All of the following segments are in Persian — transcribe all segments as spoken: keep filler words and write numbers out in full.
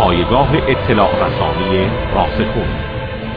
پایگاه اطلاع رسانی راسخون.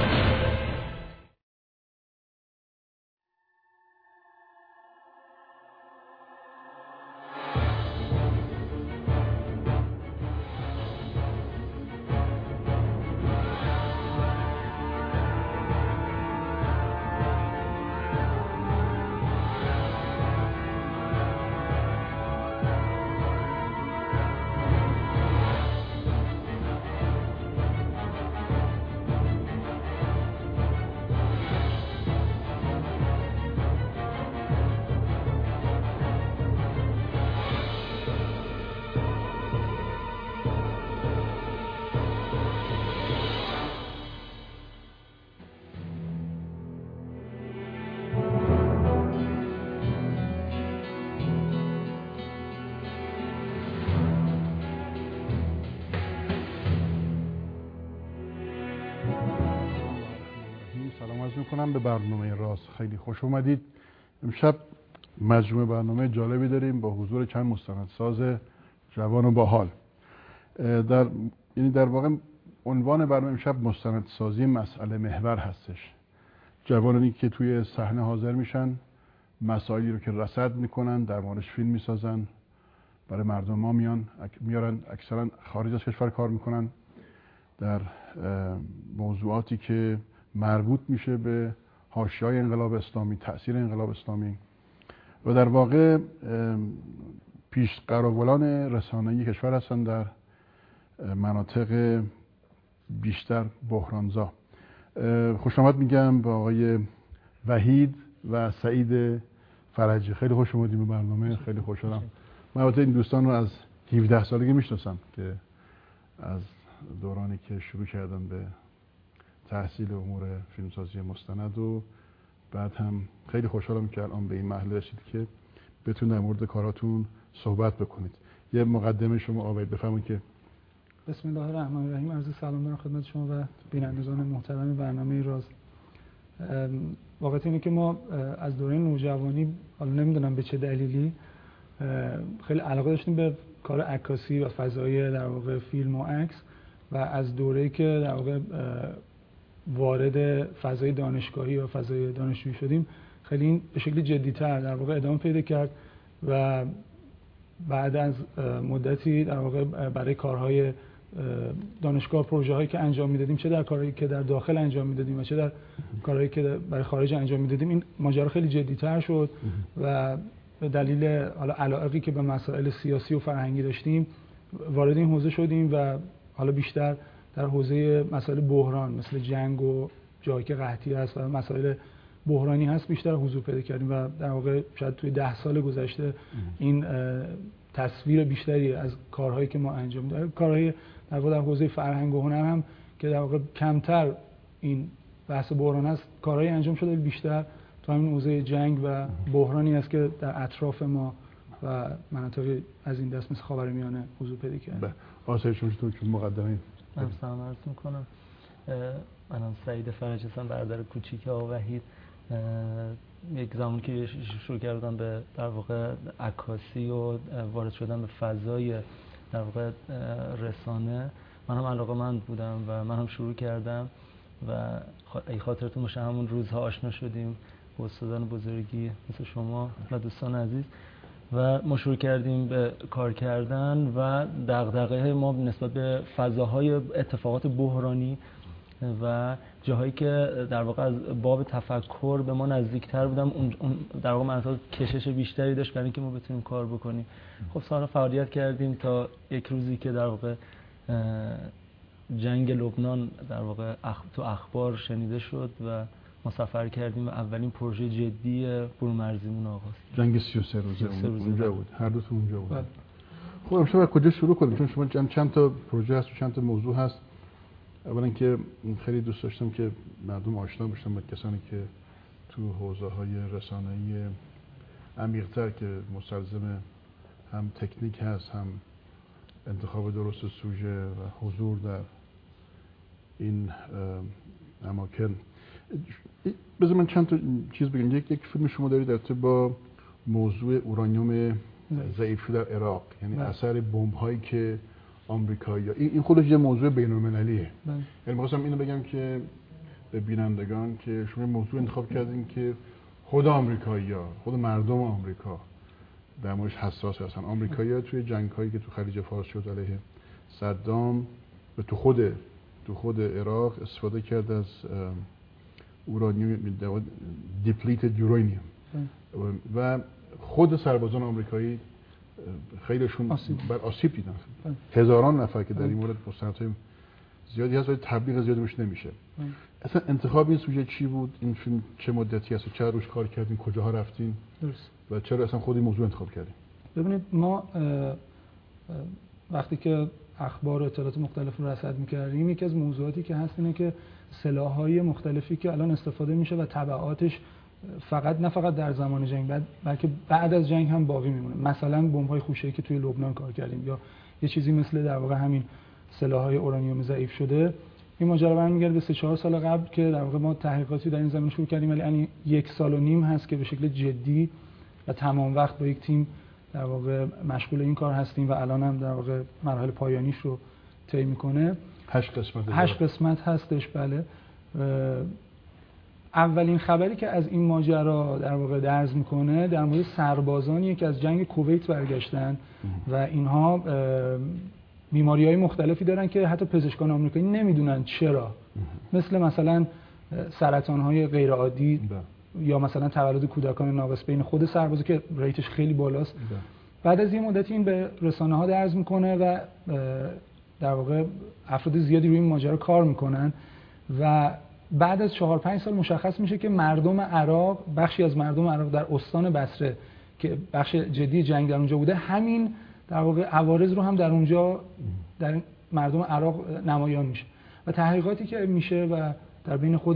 به برنامه راز خیلی خوش اومدید. امشب مجموعه برنامه جالبی داریم با حضور چند مستندساز جوان و باحال. در یعنی در واقع عنوان برنامه امشب مستندسازی مسئله محور هستش. جوانانی که توی صحنه حاضر میشن، مسائلی رو که رصد میکنن، در موردش فیلم میسازن، برای مردم ما میان میارن، اکثرا خارج از کشور کار میکنن در موضوعاتی که مربوط میشه به حاشیه‌های انقلاب اسلامی، تأثیر انقلاب اسلامی و در واقع پیشقراولان رسانه‌ای کشور هستن در مناطق بیشتر بحرانزا. خوش آمد میگم به آقای وحید و سعید فرجی. خیلی خوش اومدید به برنامه. خیلی خوشحالم. من البته این دوستان رو از هفده سالگی میشناسم که از دورانی که شروع کردن به تحصیل امور فیلمسازی مستند و بعد هم خیلی خوشحالم که الان به این مرحله رسید که بتون در مورد کاراتون صحبت بکنید. یه مقدمه شما آقای بفرمایید. که بسم الله الرحمن الرحیم. عرض سلام دارم خدمت شما و بینندگان محترم برنامه راز. واقعیت اینه که ما از دوره نوجوانی، حالا نمیدونم به چه دلیلی، خیلی علاقه داشتیم به کار عکاسی و فضایی در واقع فیلم و عکس و از دوره‌ای که در واقع وارد فضای دانشگاهی و فضای دانشجویی شدیم خیلی این به شکل جدی‌تر در واقع ادامه پیدا کرد و بعد از مدتی در واقع برای کارهای دانشگاه، پروژه‌هایی که انجام میدادیم، چه در کارهایی که در داخل انجام میدادیم و چه در کارهایی که برای خارج انجام میدادیم، این ماجرا خیلی جدی‌تر شد و به دلیل حالا علاقه‌ای که به مسائل سیاسی و فرهنگی داشتیم وارد این حوزه شدیم و حالا بیشتر در حوزه مسائل بحران مثل جنگ و جایی که قحطی هست و مسائل بحرانی هست بیشتر حضور پیدا کردیم و در واقع شاید توی ده سال گذشته این تصویر بیشتری از کارهایی که ما انجام دادیم، کارهای در واقع در حوزه فرهنگ و هنر هم که در واقع کمتر این بحث بحران است، کارهایی انجام شده بیشتر تو همین حوزه جنگ و بحرانی است که در اطراف ما و مناطق از این دست مثل خاورمیانه حضور پیدا کرده. آسایش شما تو مقدمه من سلام عرض میکنم. منم سعید فرجی هستم، برادر کوچیک آقا وحید. یک زمان که شروع کردم به در واقع عکاسی و وارد شدن به فضای در واقع رسانه، من هم علاقه‌مند بودم و من هم شروع کردم و ای خاطرتون باشه همون روزها آشنا شدیم با استادان بزرگی مثل شما و دوستان عزیز و ما شروع کردیم به کار کردن و دغدغه ما نسبت به فضاهای اتفاقات بحرانی و جاهایی که در واقع از باب تفکر به ما نزدیکتر بودم، اون در واقع مناطق کشش بیشتری داشت برای اینکه ما بتونیم کار بکنیم. خب سالها فعالیت کردیم تا یک روزی که در واقع جنگ لبنان در واقع تو اخبار شنیده شد و ما سفر کردیم و اولین پروژه جدی برومرزیمون آغاز کردیم. جنگ سی و سه روزه اونجا بود. هر دو تا اونجا بود. خب امشب از کجا شروع کنیم؟ چون شما چند چند تا پروژه هست و چند تا موضوع هست. اولا که خیلی دوست داشتم که مردم آشنا بشن با کسانی که تو حوزه‌های رسانه‌ای عمیق‌تر که مستلزم هم تکنیک هست، هم انتخاب درست سوژه و حضور در این اماکن. بذار من چند تا چیز بگم. یک یک فیلم شما دارید در ارتباط با موضوع اورانیوم ضعیف شده در عراق، یعنی اثر بمب‌هایی که آمریکایی. این خودش یه موضوع بین‌المللیه. بله. یعنی می‌خواستم اینو بگم که به بینندگان که شما موضوع انتخاب کردین که خود آمریکایی‌ها، خود مردم آمریکا در موردش حساس هستن. آمریکایی‌ها توی جنگ‌هایی که تو خلیج فارس شد علیه صدام و تو خود تو خود عراق استفاده کرد از اورانیوم دیپلیتد یورانیوم و خود سربازان آمریکایی خیلیشون بر آسیب دیدن. هزاران نفر که در این مورد مستندهای زیادی هست ولی تبلیغ زیادی روش نمیشه. اصلا انتخاب این سوژه چی بود؟ این فیلم چه مدتی هست و چرا روش کار کردین؟ کجاها رفتین؟ درست. و چرا اصلا خود این موضوع انتخاب کردین؟ ببینید ما وقتی که اخبار و اطلاعات مختلف رو رصد می‌کردیم یکی از موضوعاتی که هست اینه که سلاح‌های مختلفی که الان استفاده میشه و تبعاتش فقط نه فقط در زمان جنگ بعد بلکه بعد از جنگ هم باقی میمونه. مثلا بمب‌های خوشه‌ای که توی لبنان کار کردیم یا یه چیزی مثل در واقع همین سلاح‌های اورانیوم ضعیف شده. این ماجرا برمیگرده به سه چهار سال قبل که در واقع ما تحقیقاتی در این زمینه شروع کردیم ولی یعنی یک سال و نیم هست که به شکل جدی و تمام وقت با یک تیم در واقع مشغول این کار هستیم و الان هم در واقع مراحل پایانیش رو طی میکنه. هشت قسمت هشت قسمت هستش. بله. اولین خبری که از این ماجرا در واقع درز میکنه در مورد سربازانی که از جنگ کویت برگشتن و اینها بیماری‌های مختلفی دارن که حتی پزشکان آمریکایی نمیدونن چرا. مثل مثلا سرطان‌های غیرعادی یا مثلا تولد کودکان ناقص بین خود سربازا که ریتش خیلی بالاست. بعد از یه مدتی این به رسانه‌ها درز میکنه و در واقع افراد زیادی روی این ماجرا کار میکنن و بعد از چهار پنج سال مشخص میشه که مردم عراق، بخشی از مردم عراق در استان بصره که بخش جدی جنگ در اونجا بوده، همین در واقع عوارض رو هم در اونجا در مردم عراق نمایان میشه و تحقیقاتی که میشه و در بین خود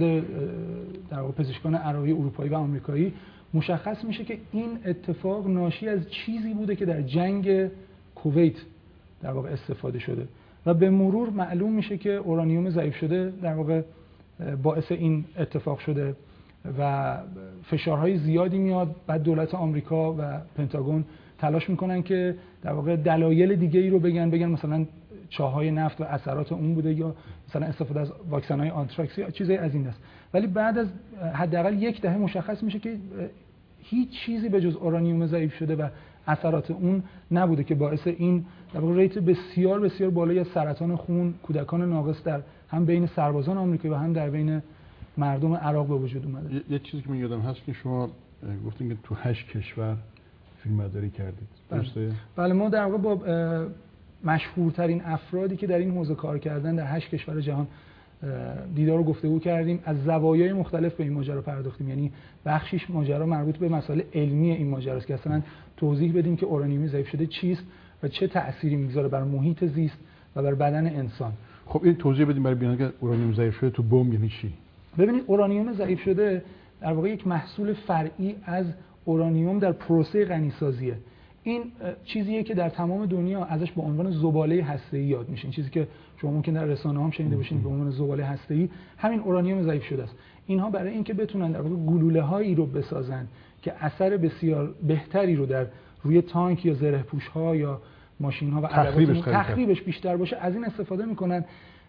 در واقع پزشکان عراقی اروپایی و آمریکایی مشخص میشه که این اتفاق ناشی از چیزی بوده که در جنگ کویت در واقع استفاده شده و به مرور معلوم میشه که اورانیوم ضعیف شده در واقع باعث این اتفاق شده و فشارهای زیادی میاد. بعد دولت آمریکا و پنتاگون تلاش میکنن که در واقع دلایل دیگه ای رو بگن بگن مثلا چاهای نفت و اثرات اون بوده یا مثلا استفاده از واکسن‌های آنتراکس یا چیزی از این است. ولی بعد از حداقل یک دهه مشخص میشه که هیچ چیزی به جز اورانیوم ضعیف شده و اثرات اون نبوده که باعث این در واقع ریت بسیار بسیار بالایی از سرطان خون کودکان ناقص در هم بین سربازان آمریکایی و هم در بین مردم عراق به وجود اومده. یه, یه چیزی که من یادم هست که شما گفتین که تو هشت کشور فیلمبرداری کردید. درسته؟ بله ما در واقع با مشهورترین افرادی که در این حوزه کار کردن در هشت کشور جهان دیدار و گفتگو کردیم، از زوایای مختلف به این ماجرا پرداختیم. یعنی بخشیش ماجرا مربوط به مسائل علمی این ماجرا است که اصلا توضیح بدیم که اورانیوم ضعیف شده چیست و چه تأثیری میگذاره بر محیط زیست و بر بدن انسان. خب این توضیح بدیم برای بینندگان که اورانیوم ضعیف شده تو بمب یعنی چی؟ ببینید اورانیوم ضعیف شده در واقع یک محصول فرعی از اورانیوم در پروسه غنیسازیه. این چیزیه که در تمام دنیا ازش به عنوان زباله هسته‌ای یاد میشه. این چیزی که شما ممکن در رسانه‌ها هم شنیده باشید به عنوان زباله هسته‌ای، همین اورانیوم ضعیف شده است. اینها برای اینکه بتونن در واقع گلوله‌هایی رو بسازن که اثر بسیار بهتری رو در روی تانک یا زره‌پوش‌ها یا ماشین‌ها و تخریبش, تخریبش بیشتر باشه از این استفاده میکنن.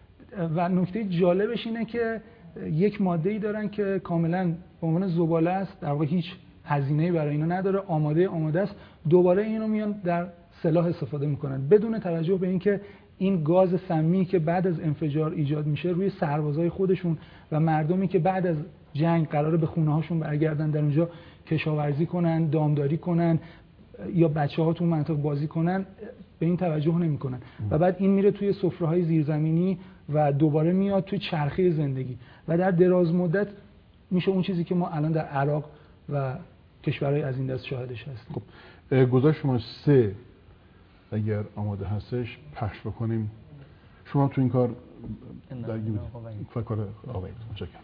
و نکته جالبش اینه که یک ماده‌ای دارن که کاملا به عنوان زباله است، در واقع هیچ هزینه‌ای برای اینا نداره، آماده آماده است، دوباره اینو میان در سلاح استفاده میکنن بدون توجه به اینکه این گاز سمی که بعد از انفجار ایجاد میشه روی سربازای خودشون و مردمی که بعد از جنگ قراره به خونه‌هاشون برگردن در اونجا کشاورزی کنن، دامداری کنن یا بچه‌ها تو منطقه بازی کنن به این توجه نمیکنن و بعد این میره توی سفره‌های زیرزمینی و دوباره میاد توی چرخه زندگی و در دراز مدت میشه اون چیزی که ما الان در عراق و کشورهای از این دست شاهدش هستیم. خب گزارش شما سه اگر آماده هستش پخش بکنیم. شما تو این کار درگیر بودید. فکر کار آقای متشکرم.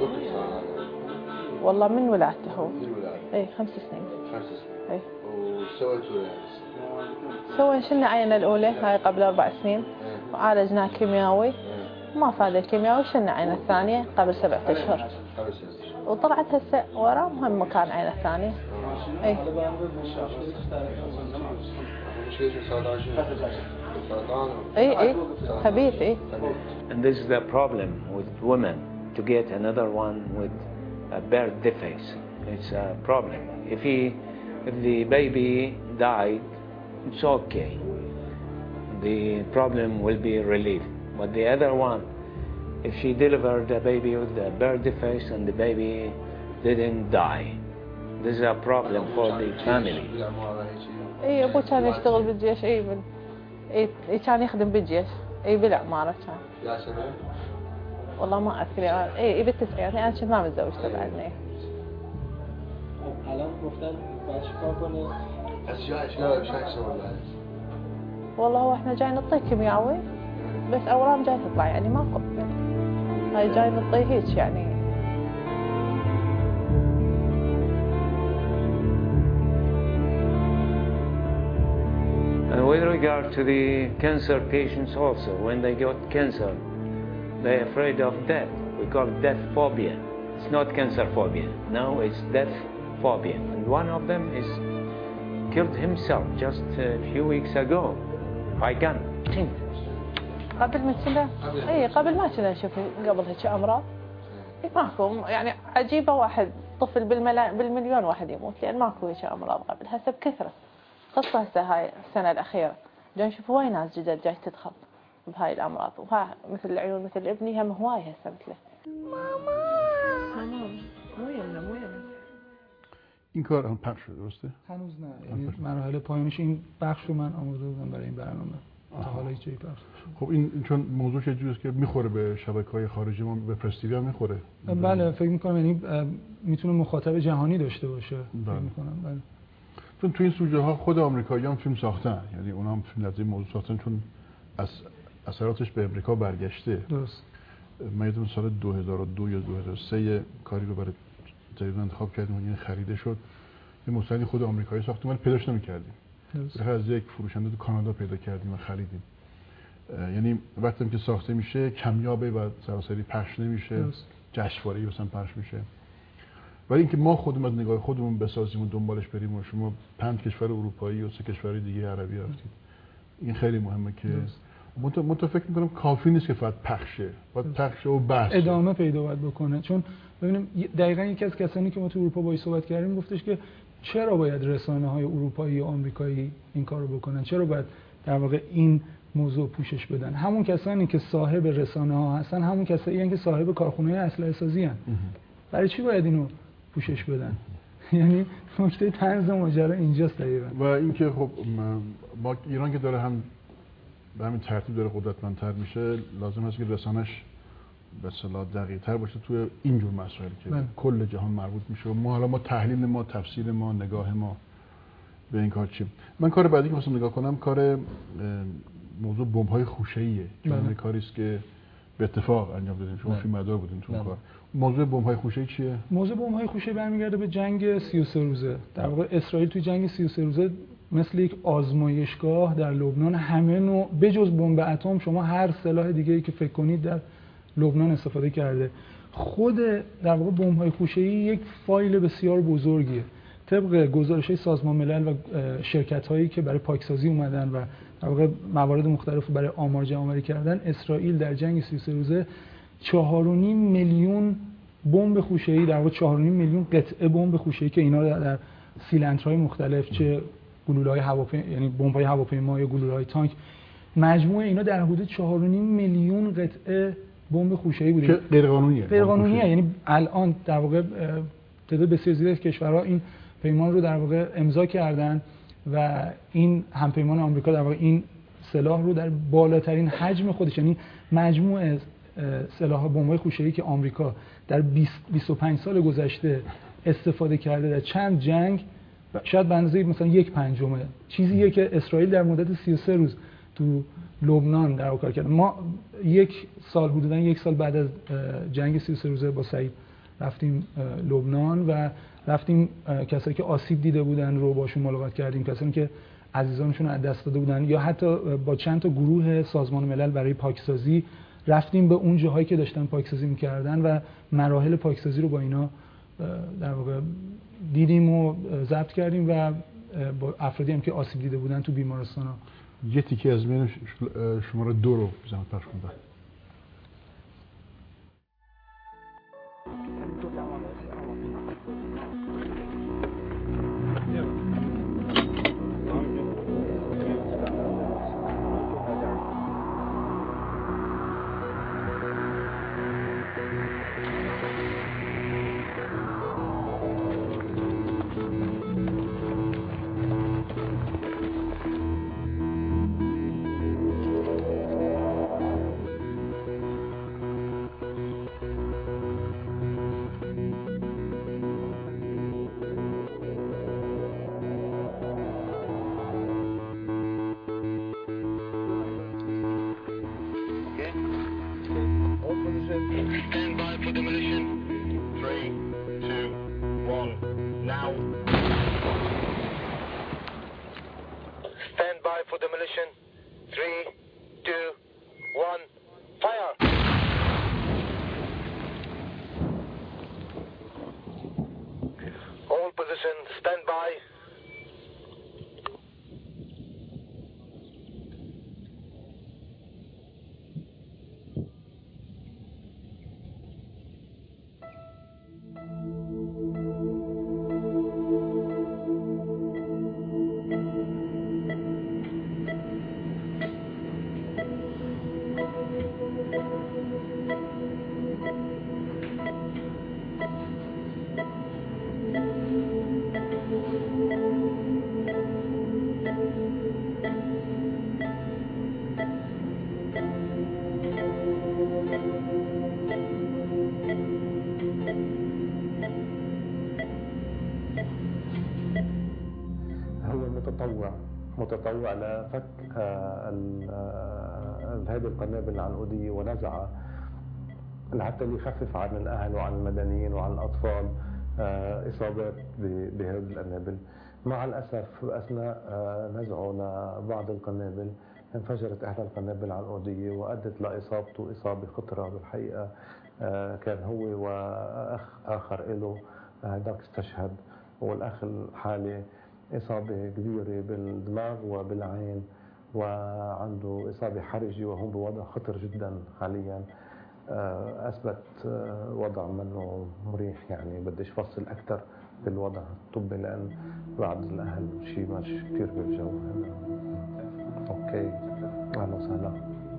والله من ولادته هو. من ولادته. اي خمس سنين. خمس سنين. اي. سويتوا؟ سوينا شلنا عينة الأولى هاي قبل أربع سنين وعالجناه كيميائي ما فاد الكيميائي وشلنا عينة الثانية قبل سبعة أشهر وطلعت هسه ورا مهم مكان عينة الثانية. أي. أي أي خبيث أي. And this is the problem with women to get another one with a birth defect. It's a problem. If he, if the baby died, it's okay. The problem will be relieved. But the other one, if she delivered the baby with the birth defect and the baby didn't die, this is a problem for the family. اي ابوه كان يشتغل بالجيش. اي بال... اي كان يخدم بالجيش. اي بالعمارة كان. يا سنة؟ والله ما اذكر يعني. اي بالتسعينات انا كنت ما متزوجة بعدني. الان گفتن باید چیکار کنه؟ اشياء اشياء اشياء يسوي بعد؟ والله هو احنا جاي نعطيه كيميائي بس اورام جاي تطلع يعني ماكو هاي جاي نعطيه هيك يعني. And with regard to the cancer patients also, when they got cancer, they're afraid of death. We call it death phobia. It's not cancer phobia. No, it's death phobia. And one of them is killed himself just a few weeks ago by gun. قبل ما كنا اي قبل ما كنا نشوف قبل هيك امراض. ماكو يعني عجيبه واحد طفل بالملا... بالمليون واحد يموت لان ماكو هيك امراض قبل. هسه بكثره خاصه هسه هاي السنه الاخيره جاي نشوف هواي ناس جدد جاي تدخل بهاي الامراض وها مثل العيون مثل ابني هم هواي هسه مثله. ماما مو يمنا مو يمنا. این کار هم پخش شده درسته؟ هنوز نه. یعنی مرحله پایانش این بخش رو من آماده بودم برای این برنامه. تا حالا هیچ جایی پخش. خب این چون موضوعش یه جوریه که میخوره به شبکه‌های خارجی ما به پرستیوی هم میخوره. بله فکر می‌کنم یعنی میتونه مخاطب جهانی داشته باشه. فکر می‌کنم بله. چون تو این سوژه ها خود آمریکایی‌ها هم فیلم ساختن، یعنی اونها هم فیلم از این موضوع ساختن چون از اثراتش به امریکا برگشته. درست. من یادم سال دو هزار و دو یا دو هزار و سه کاری رو برای تلویزیون انتخاب کردیم و این خریده شد. یه مستندی خود آمریکایی ساختیم ولی پیداش نمی‌کردیم. درست. از یک فروشنده تو کانادا پیدا کردیم و خریدیم. یعنی وقتی که ساخته میشه کمیابه و سراسری پخش نمیشه، جشنواره‌ای مثلا پخش میشه. ولی اینکه ما خودمون از نگاه خودمون بسازیم و دنبالش بریم و شما پنج کشور اروپایی و سه کشور دیگه عربی رفتید، این خیلی مهمه که من من فکر می‌کنم کافی نیست که فقط پخشه، باید پخش و بحث ادامه پیدا باید بکنه. چون ببینیم دقیقاً یکی از کسانی که ما تو اروپا باهاش صحبت کردیم گفتش که چرا باید رسانه‌های اروپایی و آمریکایی این کارو بکنن؟ چرا باید در واقع این موضوع پوشش بدن؟ همون کسانی که صاحب رسانه‌ها هستن همون کسایی هستن که صاحب کارخونه‌های اسلحه سازی هستن. برای چی باید اینو پوشش بدن؟ یعنی نکته طنز ماجرا اینجاست دقیقاً. و اینکه خب با ایران که داره هم به همین ترتیب داره قدرتمندتر میشه، لازم هست که رسانش به اصطلاح دقیق‌تر باشه توی اینجور مسائل که من. کل جهان مربوط میشه. ما حالا ما تحلیل ما، تفسیر ما، نگاه ما به این کار چی؟ من کار بعدی که واسه نگاه کنم کار موضوع بمب‌های خوشه‌ایه. این کاری است که به اتفاق انجام دادیم. شما فیلمبردار بودین تو کار. موضوع بمب‌های خوشه‌ای چیه؟ موضوع بمب‌های خوشه‌ای برمیگرده به جنگ سی و سه روزه. در واقع اسرائیل توی جنگ سی و سه روزه مثل یک آزمایشگاه در لبنان همه نوع بجز بمب اتم شما هر سلاح دیگه‌ای که فکر کنید در لبنان استفاده کرده. خود در واقع بمب‌های خوشه‌ای یک فایل بسیار بزرگیه. طبق گزارش‌های سازمان ملل و شرکت‌هایی که برای پاکسازی اومدن و در واقع موارد مختلف رو برای آمار جمع‌آوری کردن، اسرائیل در جنگ سی و سه روزه چهار و نیم میلیون بمب خوشه‌ای، در واقع چهار و نیم میلیون قطعه بمب خوشه‌ای که اینا در, در سیلندرهای مختلف، چه گلوله‌های هواپیما یعنی بمب‌های هواپیما یا گلوله‌های تانک، مجموع اینا در حدود چهار و نیم میلیون قطعه بمب خوشه‌ای بوده. که غیر قانونیه. غیر قانونیه، یعنی الان در واقع تعداد بسیار زیادی از کشورها این پیمان رو در واقع امضا کردن و این همپیمان آمریکا در واقع این سلاح رو در بالاترین حجم خودش، یعنی مجموع سلاح بمب‌های خوشه‌ای که آمریکا در بیست و پنج سال گذشته استفاده کرده در چند جنگ، شاید به اندازه مثلا یک پنجمه چیزیه که اسرائیل در مدت سی و سه روز تو لبنان در واقع کرد. ما یک سال حدوداً یک سال بعد از جنگ سی و سه روزه با سعید رفتیم لبنان و رفتیم کسایی که آسیب دیده بودن رو باشون ملاقات کردیم، کسایی که عزیزانشون رو از دست داده بودن، یا حتی با چند تا گروه سازمان ملل برای پاکسازی رفتیم به اون جاهایی که داشتن پاکسازی میکردن و مراحل پاکسازی رو با اینا در واقع دیدیم و ضبط کردیم و با افرادی هم که آسیب دیده بودن تو بیمارستانا. یه تیکه از من شماره دو رو بزنید پخش کنید. متطوع لفك هذه القنابل العنقودية ونزعها لحتى يخفف عن الأهل وعن المدنيين وعن الأطفال إصابات بهذه القنابل. مع الأسف أثناء نزعه لبعض القنابل انفجرت إحدى القنابل العنقودية وأدت لإصابته إصابة خطرة. بالحقيقة كان هو وأخ آخر له هذاك استشهد، والأخ الحالي إصابة كبيرة بالدماغ وبالعين وعنده إصابة حرجة وهو بوضع خطر جدا حاليا. أثبت وضع منه مريح، يعني بديش فصل أكثر بالوضع الطبي لأن بعض الأهل شيء مش كثير بالجو هنا. أوكي، أهلا وسهلا.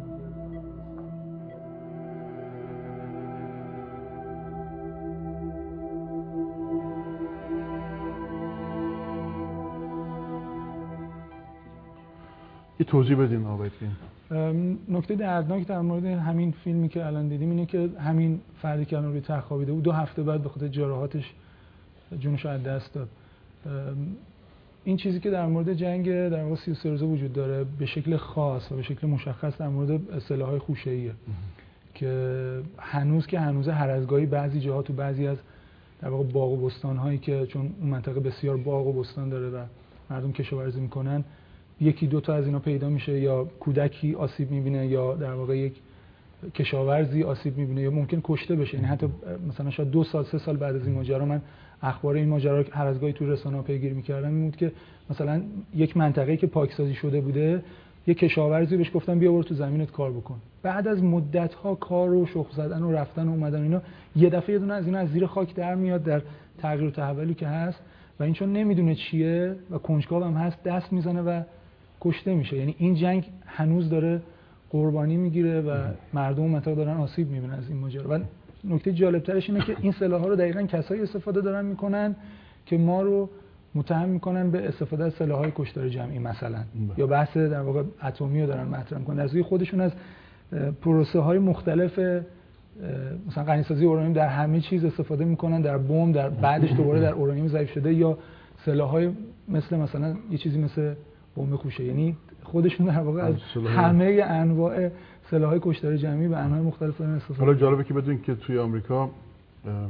یه توضیح بدین آقای فیلم. نکته دردناک در مورد همین فیلمی که الان دیدیم اینه که همین فردی که الان روی تخت خوابیده بود دو هفته بعد به خاطر جراحاتش جونش از دست داد. این چیزی که در مورد جنگ در واقع سی و سه روزه وجود داره به شکل خاص و به شکل مشخص در مورد سلاح‌های خوشه‌ایه که هنوز که هنوز هر از گاهی بعضی جاها تو بعضی از در واقع باغ و بستان‌هایی که چون اون منطقه بسیار باغ و بستان داره و مردم کشاورزی میکنن یکی دو تا از اینا پیدا میشه، یا کودکی آسیب میبینه یا در واقع یک کشاورزی آسیب میبینه یا ممکن کشته بشه. یعنی حتی مثلا شاید دو سال سه سال بعد از این ماجرا من اخبار این ماجرا رو هر از گاهی توی رسانه‌ها پیگیری میکردم این بود که مثلا یک منطقه‌ای که پاکسازی شده بوده یک کشاورزی بهش گفتن بیا برو تو زمینت کار بکن، بعد از مدت‌ها کار و شخم زدن و رفتن و اومدن اینا یه دفعه یه دونه از اینا از زیر خاک در میاد در تغییر و تحولی که هست و این چون نمیدونه چیه و کنجکاو هم هست دست میزنه و کشته میشه. یعنی این جنگ هنوز داره قربانی میگیره و مردم منطقه دارن آسیب میبینن از این ماجرا. و نکته جالبترش اینه که این سلاح‌ها رو دقیقاً کسایی استفاده دارن میکنن که ما رو متهم میکنن به استفاده از سلاح‌های کشتار جمعی مثلا یا بحث در واقع اتمی رو دارن مطرح میکنن. از روی خودشون از پروسه های مختلف مثلا غنیسازی اورانیوم در همه چیز استفاده میکنن، در بمب، در بعدش دوباره در اورانیوم ضعیف شده یا سلاح‌های مثل مثلا یه چیزی مثل بمب خوشه. یعنی خودشون در واقع از همه انواع سلاح‌های کشتار جمعی به انواع مختلف دارن استفاده. حالا جالبه که بدونید که توی آمریکا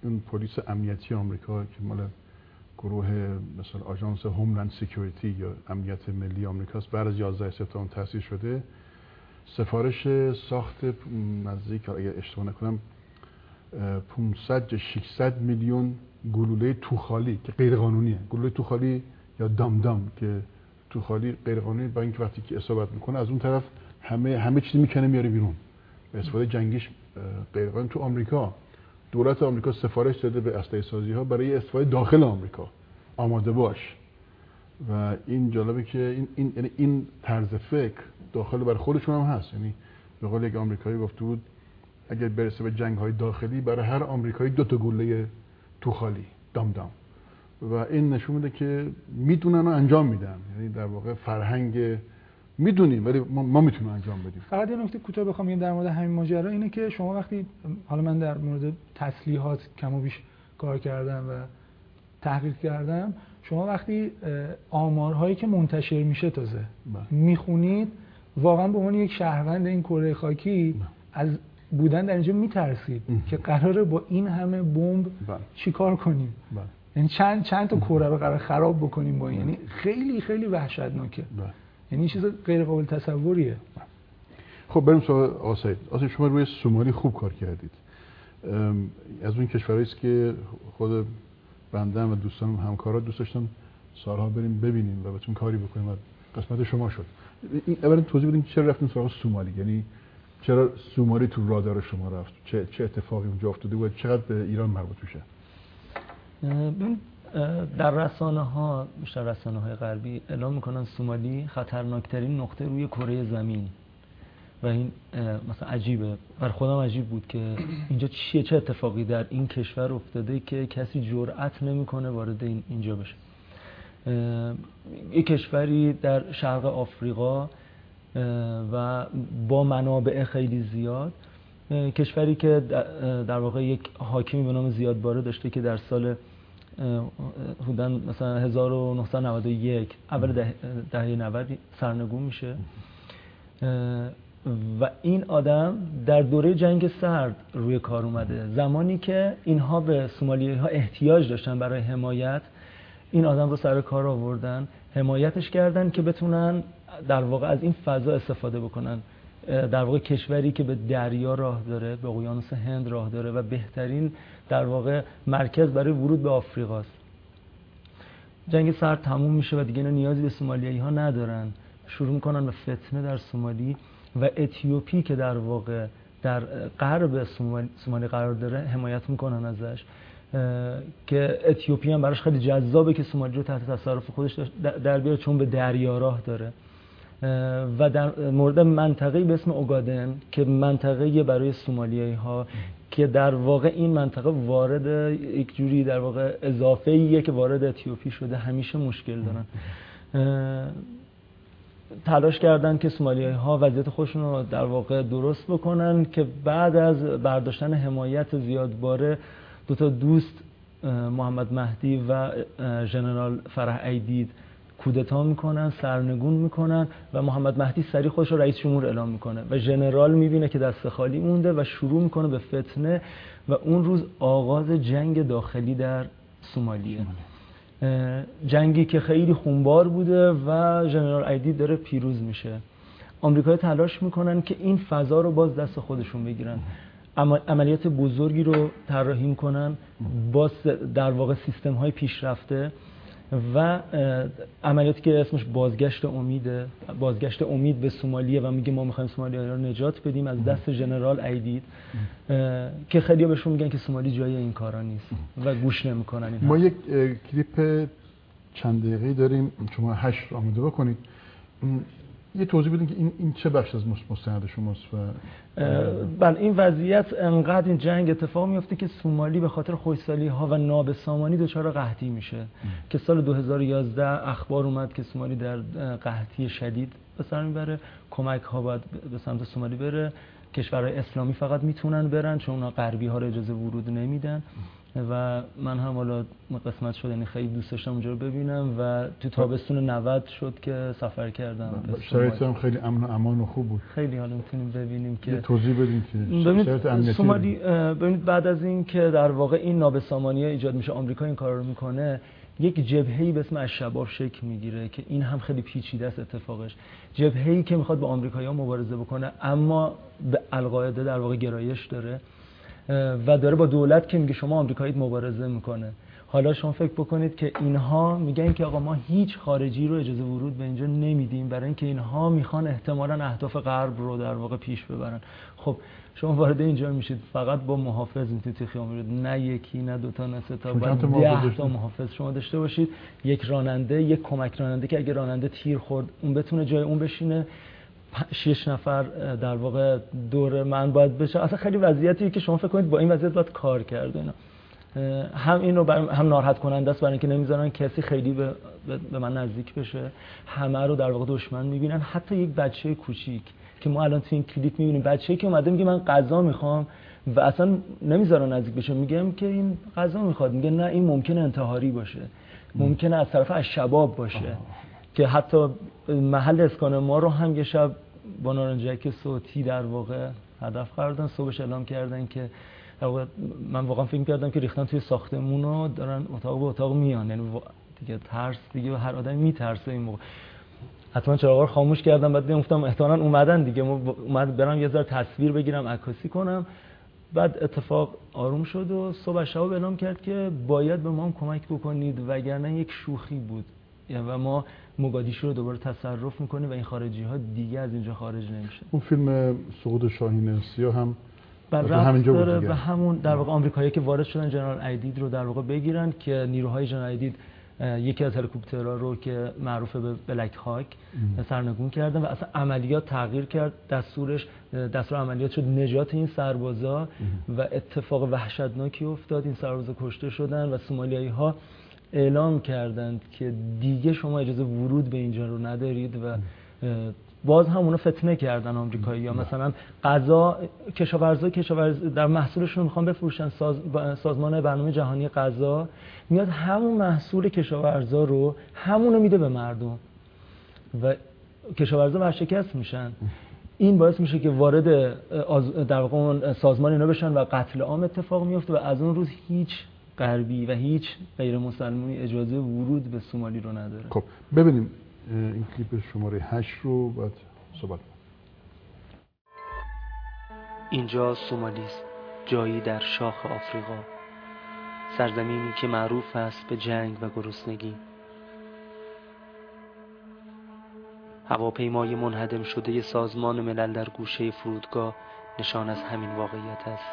اون پلیس امنیتی آمریکا که مال گروه مثلا آژانس هوملند سکیوریتی یا امنیت ملی آمریکاست، بعد از یازده سپتامبر تأسیس شده. سفارش ساخت نزدیک اگه اشتباه نکنم پانصد تا ششصد میلیون گلوله توخالی که غیر قانونیه. گلوله توخالی یا دام دام که توخالی غیر قانونی، با اینکه وقتی که اصابت میکنه از اون طرف همه همه چیزی میکنه میاره بیرون. به استفاده جنگیش غیر قانونی. تو آمریکا دولت آمریکا سفارش داده به اسلحه سازی ها برای استفاده داخل آمریکا، آماده باش. و این جالبه که این این یعنی این طرز فکر داخل برای خودشون هم هست. یعنی به قول یک آمریکایی گفته بود اگر برسه به جنگ های داخلی برای هر آمریکایی دو تا گلوله توخالی دام دام. و این نشون میده که میدونن و انجام میدن. یعنی در واقع فرهنگ میدونیم ولی ما, ما میتونیم انجام بدیم. فقط یه نکته کوتاه بخوام بگم در مورد همین ماجرا اینه که شما وقتی، حالا من در مورد تسلیحات کم و بیش کار کردم و تحقیق کردم، شما وقتی آمارهایی که منتشر میشه تازه میخونید، واقعا به عنوان یک شهروند این کره خاکی از بودن در اینجا میترسید که قراره با این همه بمب چیکار کنیم. یعنی چند چند تا کره رو قرار خراب بکنیم با این. یعنی خیلی خیلی وحشتناکه. یعنی چیز غیر قابل تصوریه. خب بریم سوال آقا سعید. آقا شما روی سومالی خوب کار کردید. از اون کشورهایی است که خود بنده و دوستانم همکارا دوست داشتن سالها بریم ببینیم و بهتون کاری بکنیم و قسمت شما شد. این اولا توضیح بدین چرا رفتین سراغ سومالی؟ یعنی چرا سومالی تو رادار شما رفت؟ چه چه اتفاقی اونجا افتاده و چقدر به ایران مربوط میشه؟ در رسانه ها، بیشتر رسانه های غربی اعلام میکنن سومالی خطرناکترین نقطه روی کره زمین و این مثلا عجیبه. بر خودم عجیب بود که اینجا چیه، چه اتفاقی در این کشور افتاده که کسی جرئت نمیکنه وارد این اینجا بشه. یک کشوری در شرق آفریقا و با منابع خیلی زیاد، کشوری که در واقع یک حاکمی به نام زیادباره داشته که در سال حدوداً مثلا هزار و نهصد و نود و یک اول دهه ده نود سرنگون میشه و این آدم در دوره جنگ سرد روی کار اومده، زمانی که اینها به سومالی‌ها احتیاج داشتن برای حمایت، این آدم رو سر کار آوردن، حمایتش کردن که بتونن در واقع از این فضا استفاده بکنن. در واقع کشوری که به دریا راه داره، به اقیانوس هند راه داره و بهترین در واقع مرکز برای ورود به آفریقاست. جنگ سرد تموم میشه و دیگه اینا نیازی به سومالیایی ها ندارن، شروع میکنن به فتنه در سومالی و اتیوپی که در واقع در غرب سومالی, سومالی قرار داره حمایت میکنن ازش، که اتیوپی هم براش خیلی جذابه که سومالی رو تحت تصرف خودش در بیاره چون به دریا راه داره. و در مورد منطقه‌ای به اسم اوگادن که منطقه‌ای برای سومالیایی ها که در واقع این منطقه وارد یک جوری در واقع اضافه‌ایه که وارد اتیوپی شده، همیشه مشکل دارن. تلاش کردن که سومالیایی ها وضعیت خودشون رو در واقع درست بکنن که بعد از برداشتن حمایت زیادباره دو تا دوست محمد مهدی و ژنرال فرح ایدید کودتا میکنن، سرنگون میکنن و محمد مهدی سریع خودش رو رئیس جمهور اعلام میکنه و ژنرال میبینه که دست خالی مونده و شروع میکنه به فتنه و اون روز آغاز جنگ داخلی در سومالیه. جنگی که خیلی خونبار بوده و ژنرال ایدید داره پیروز میشه. آمریکایی تلاش میکنن که این فضا رو باز دست خودشون بگیرن، عملیات بزرگی رو طراحی میکنن با در واقع سیستم های پیشرفته و عملیاتی که اسمش بازگشت امیده، بازگشت امید به سومالیه و میگه ما میخوایم سومالی‌ها رو نجات بدیم از دست ژنرال ایدید، که خیلی‌ها بهشون میگن که سومالی جای این کارا نیست و گوش نمیکنن. این ما یک کلیپ چند دقیقه‌ای داریم، شما هشت آماده بکنید، یه توضیح بدین که این این چه بخش از مستند شماست. و بله این وضعیت انقدر این جنگ اتفاق میفته که سومالی به خاطر خشکسالی ها و نابسامانی دچار قحطی میشه ام. که سال دو هزار و یازده اخبار اومد که سومالی در قحطی شدید به سر میبره، کمک ها باید به سمت سومالی بره، کشورهای اسلامی فقط میتونن برن چون اونا غربی ها رو اجازه ورود نمیدن و من هم حالا قسمت شد، یعنی خیلی دوست داشتم اونجا رو ببینم و تو تابستون نود شد که سفر کردم. شرایط هم خیلی امن و امان و خوب بود. خیلی حالا میتونیم ببینیم که توضیح بدیم که شرایط امنیتی سومالی. ببینید بعد از این که در واقع این نابسامانی ایجاد میشه، آمریکا این کار رو میکنه، یک جبهه‌ای به اسم الشباب شکل میگیره که این هم خیلی پیچیده است اتفاقش. جبهه‌ای که میخواد با آمریکایی‌ها مبارزه بکنه اما به القاعده در واقع گرایش داره و داره با دولت که میگه شما آمریکاییت مبارزه میکنه. حالا شما فکر بکنید که اینها میگن که آقا ما هیچ خارجی رو اجازه ورود به اینجا نمیدیم برای اینکه اینها میخوان احتمالاً اهداف غرب رو در واقع پیش ببرن. خب شما وارد اینجا میشید فقط با محافظ میتونید تو خیابون رو، نه یکی نه دو تا نه سه تا، باید ده تا محافظ شما داشته باشید، یک راننده، یک کمک راننده که اگه راننده تیر خورد اون بتونه جای اون بشینه، شش نفر در واقع دور من باید بشه. اصلا خیلی وضعیتی که شما فکر کنید با این وضعیت باید کار کرد. اینا هم اینو بر... هم ناراحت کننده است برای اینکه نمیذارن کسی خیلی به... به من نزدیک بشه، همه رو در واقع دشمن میبینن. حتی یک بچه کوچیک که ما الان تو این کلیپ میبینیم، بچه‌ای که اومده میگه من غذا میخوام و اصلا نمیذارن نزدیک بشه، میگم که این غذا میخواد، میگه نه این ممکنه انتحاری باشه، ممکنه از طرف الشباب باشه. آه. که حتی محل اسکان ما رو هم یه شب با نارنجک صوتی در واقع هدف قرار دادن، صبحش اعلام کردن که من واقعا فکر کردم که ریختن توی ساختمون رو دارن اتاق به اتاق میان، یعنی دیگه ترس دیگه هر آدمی میترسه این موقع. حتما چراغا رو خاموش کردم، بعد گفتم احتمالاً اومدن دیگه، اومد برم یه ذره تصویر بگیرم، عکاسی کنم. بعد اتفاق آروم شد و صبح شب اعلام کرد که باید به ما هم کمک بکنید وگرنه یک شوخی بود، یعنی و ما موگادیشو رو دوباره تصرف میکنیم و این خارجی ها دیگه از اینجا خارج نمیشه. اون فیلم سقوط شاهین سیاه هم بر همینجا بود به همون در واقع آمریکایی‌ها که وارد شدن جنرال ایدید رو در واقع بگیرن، که نیروهای جنرال ایدید یکی از هلیکوپترها رو که معروف به بلک هاک سرنگون کردن و اصلا عملیات تغییر کرد، دستورش دستور عملیات شد نجات این سربازا و اتفاق وحشتناکی افتاد، این سربازا کشته شدن و سومالیایی‌ها اعلام کردند که دیگه شما اجازه ورود به اینجا رو ندارید و باز هم اونا فتنه کردن آمریکایی‌ها. مثلا غذا کشاورزا کشاورز در محصولشون رو میخوان بفروشن، ساز... سازمان برنامه جهانی غذا میاد همون محصول کشاورزا رو همونو میده به مردم و کشاورزا ورشکست میشن. این باعث میشه که وارد آز... در واقع سازمان اینا بشن و قتل عام اتفاق میفته و از اون روز هیچ غربی و هیچ غیر مسلمانی اجازه ورود به سومالی رو نداره. خب ببینیم این کلیپ شماره هشت رو بعد صحبت. اینجا سومالی است، جایی در شاخ آفریقا، سرزمینی که معروف است به جنگ و گرسنگی. هواپیمای منهدم شده سازمان ملل در گوشه فرودگاه نشان از همین واقعیت است.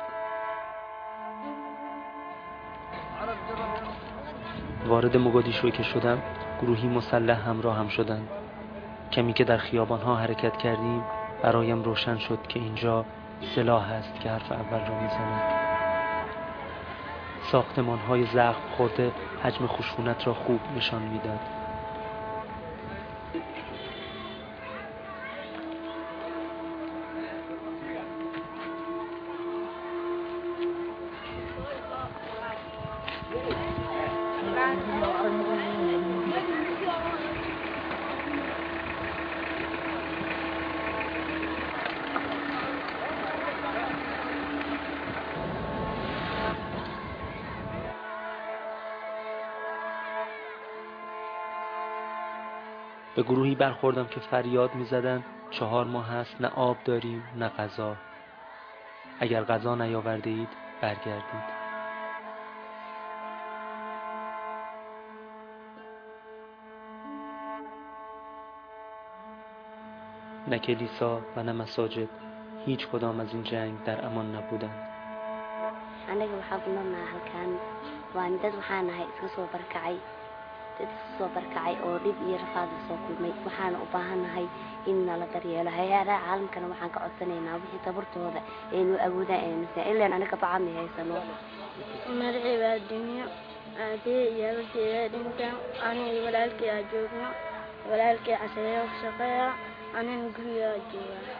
وارد موگادیشو که شدم، گروهی مسلح همراه هم شدند. کمی که در خیابان‌ها حرکت کردیم برایم روشن شد که اینجا سلاح است که حرف اول را می‌زند. ساختمان‌های زخم خورده حجم خشونت را خوب نشان می‌داد. به گروهی برخوردم که فریاد می‌زدند چهار ماه هست نه آب داریم نه غذا. اگر غذا نیاورده اید برگردید. نه کلیسا و نه مساجد، هیچ کدام از این جنگ در امان نبودند. aniga waxaan ku noolnahay halkan waan dad waxaan ahay iska soo barkacay dad soo barkacay oo dhib iyo rafaad soo kulmay waxaan u baahanahay in nala daryeelo hay'adaha caalamkana waxaan ka codsanaynaa wixii tabartooda inuu awoodaan ee misaa ilaa anaga bacad haysano marciba dunya aadee iyo wixii dhintaan aniga walaalkay aa joogno walaalkay cashayo shaqeeya aniga guriga jooga.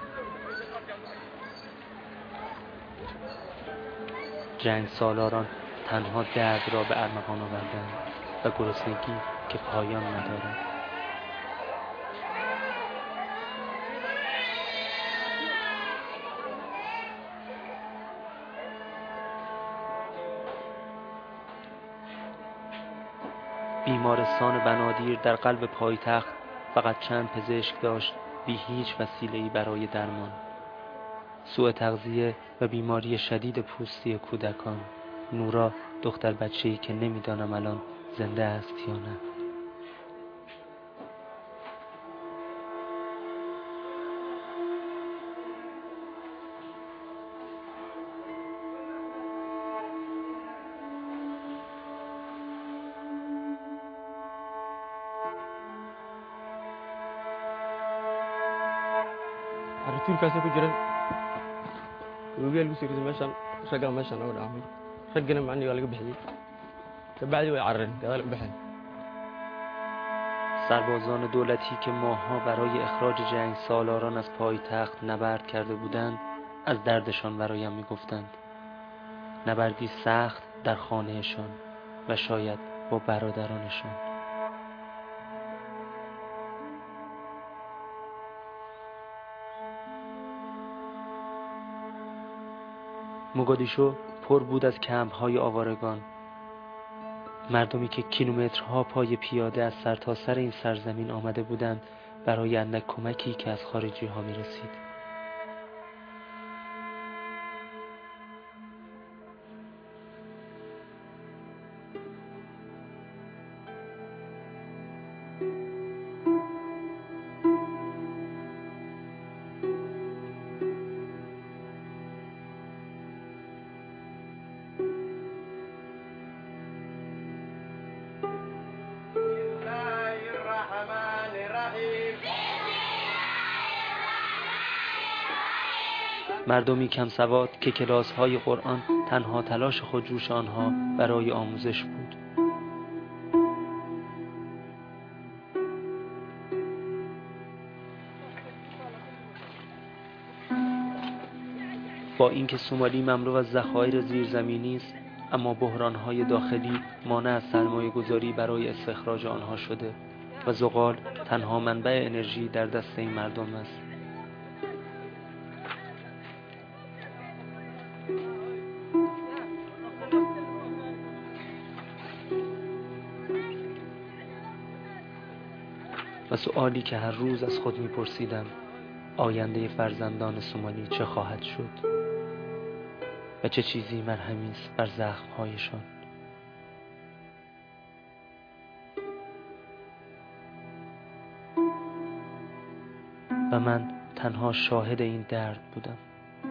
جنگ سالاران تنها درد را به ارمغان آوردند و گرسنگی که پایان ندارد. بیمارستان بنادیر در قلب پایتخت فقط چند پزشک داشت بی هیچ وسیله‌ای برای درمان. سوء تغذیه و بیماری شدید پوستی کودکان. نورا دختر بچه‌ای که نمیدانم الان زنده است یا نه. rasuulkaasay ku jiran webiyal kusii riday meeshaan raggaa meeshaan oo dhaamay raggana macnii waa laga bixiyey kabacdi way carareen gadaal u baxeen. سربازان دولتی که ماه‌ها برای اخراج جنگ سالاران از پایتخت نبرد کرده بودند از دردشان برایم می‌گفتند. نبردی سخت در خانهشان و شاید با برادرانشان. موگادیشو پر بود از کمپ‌های آوارگان، مردمی که کیلومترها پای پیاده از سرتاسر این سرزمین آمده بودند برای اندک کمکی که از خارجی ها می رسید. مردمی کم سواد که کلاس های قرآن تنها تلاش خودجوش آنها برای آموزش بود. با اینکه سومالی مملو از ذخایر زیرزمینی است، اما بحران‌های داخلی مانع از سرمایه گذاری برای استخراج آنها شده و زغال تنها منبع انرژی در دست این مردم است. و سؤالی که هر روز از خود می‌پرسیدم، آینده فرزندان سومالی چه خواهد شد و چه چیزی مرهمی است بر زخم‌هایشان. و من تنها شاهد این درد بودم.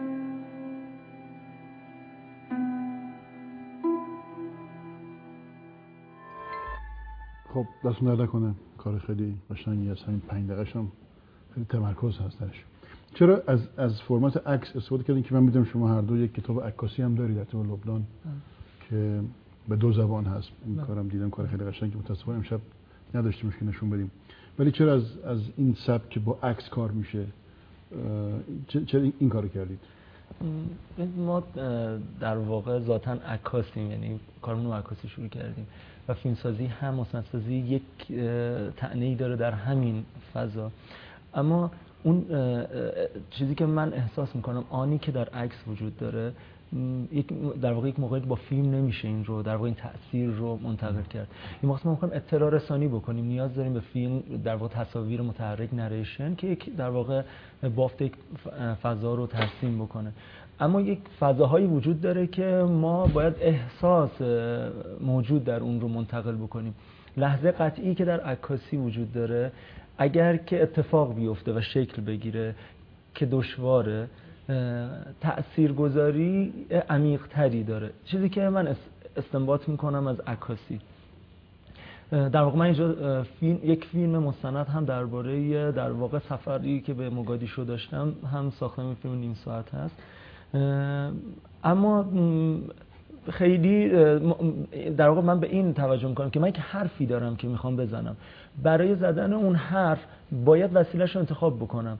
خب دستون درد نکنه، کار خیلی قشنگی از همین پنج دقیقه‌ش هم خیلی تمرکز هست درش. چرا از از فرمت عکس استفاده کردین که من میدونم شما هر دو یک کتاب عکاسی هم دارید در تو لبنان که به دو زبان هست. این کارم دیدم کار خیلی قشنگی که متأسفانه امشب نداشتیم که نشون بدیم. ولی چرا از از این سبک که با عکس کار میشه چرا این کارو کردید؟ ما در واقع ذاتاً عکاسیم، یعنی کارمون رو عکاسی شروع کردیم و فیلمسازی هم مستندسازی یک طعنه‌ای داره در همین فضا. اما اون چیزی که من احساس میکنم آنی که در عکس وجود داره، یک در واقع یک موقعیت با فیلم نمیشه این رو در واقع این تأثیر رو منتقل کرد. این وقت ما میخوایم اطلاع رسانی بکنیم، نیاز داریم به فیلم، در واقع تصاویر متحرک، نریشن که یک در واقع بافت یک فضا رو ترسیم بکنه. اما یک فضاهایی وجود داره که ما باید احساس موجود در اون رو منتقل بکنیم. لحظه قطعی که در عکاسی وجود داره اگر که اتفاق بیفته و شکل بگیره که دشواره، تأثیرگذاری عمیق تری داره. چیزی که من استنباط میکنم از عکاسی، در واقع من اینجا فیلم، یک فیلم مستند هم درباره در واقع سفری که به موگادیشو داشتم هم ساختم. این فیلم نیم ساعت هست، اما خیلی در واقع من به این توجه میکنم که من یک حرفی دارم که میخوام بزنم، برای زدن اون حرف باید وسیله‌اش رو انتخاب بکنم.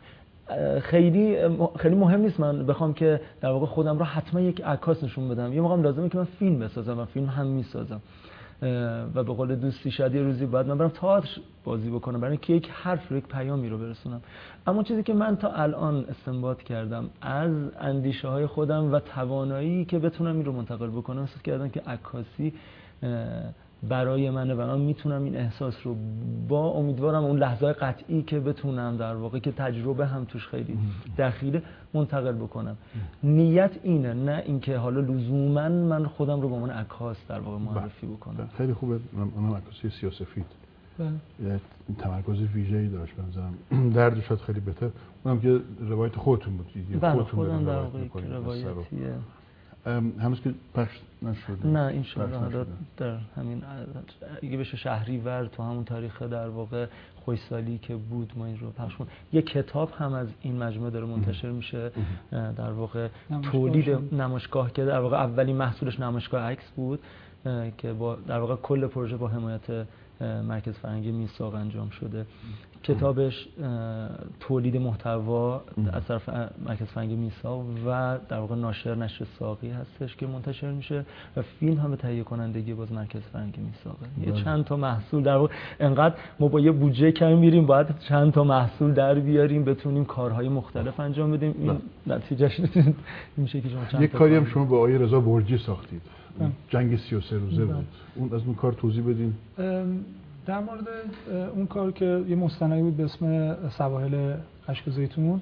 خیلی خیلی مهم نیست من بخوام که در واقع خودم رو حتما یک عکاس نشون بدم. یه موقع لازمه که من فیلم بسازم و فیلم هم میسازم و به قول دوستی شاید یه روزی باید من برم تئاتر بازی بکنم برای اینکه یک حرف رو یک پیامی رو برسونم. اما چیزی که من تا الان استنباط کردم از اندیشه های خودم و توانایی که بتونم این رو منتقل بکنم احساس کردم که عکاسی برای منه و من میتونم این احساس رو با امیدوارم اون لحظه قطعی که بتونم در واقع که تجربه هم توش خیلی دخیله منتقل بکنم. نیت اینه، نه اینکه حالا لزوما من خودم رو به عنوان عکاس در واقع معرفی بکنم. خیلی خوبه. اونم عکاسی سیاه‌سفید یه تمرکز ویژه‌ای داشت بنظرم. درد شاید خیلی بهتر. اونم که روایت خودتون بود دیگه. بله خودم در واقع روایتیه. هنوز که پخش نشده. نه ان شاء الله در همین اگه بشه شهریور تو همون تاریخ در واقع خوشسالی که بود ما این رو پخش کنیم. یه کتاب هم از این مجموعه داره منتشر میشه در واقع تولید نمایشگاه که در واقع اولین محصولش نمایشگاه عکس بود که با در واقع کل پروژه با حمایت مرکز فرهنگی میثاق انجام شده. کتابش تولید محتوا از طرف مرکز فرهنگی میثاق و در واقع ناشر نشر ساقی هستش که منتشر میشه و فیلم هم به تهیه کنندگی باز مرکز فرهنگی میثاقه. یه چند تا محصول در واقع انقدر ما با یه بودجه کمی میریم باید چند تا محصول در بیاریم بتونیم کارهای مختلف انجام بدیم. این نتیجهش میشه که شما چند یک کاری هم شما با آقای رضا برجی ساختید. جنگ سی و سه روزه بود. اون از اون کار توضیح بدین. در مورد اون کار که یه مستندی بود به اسم سواحل اشک زیتون،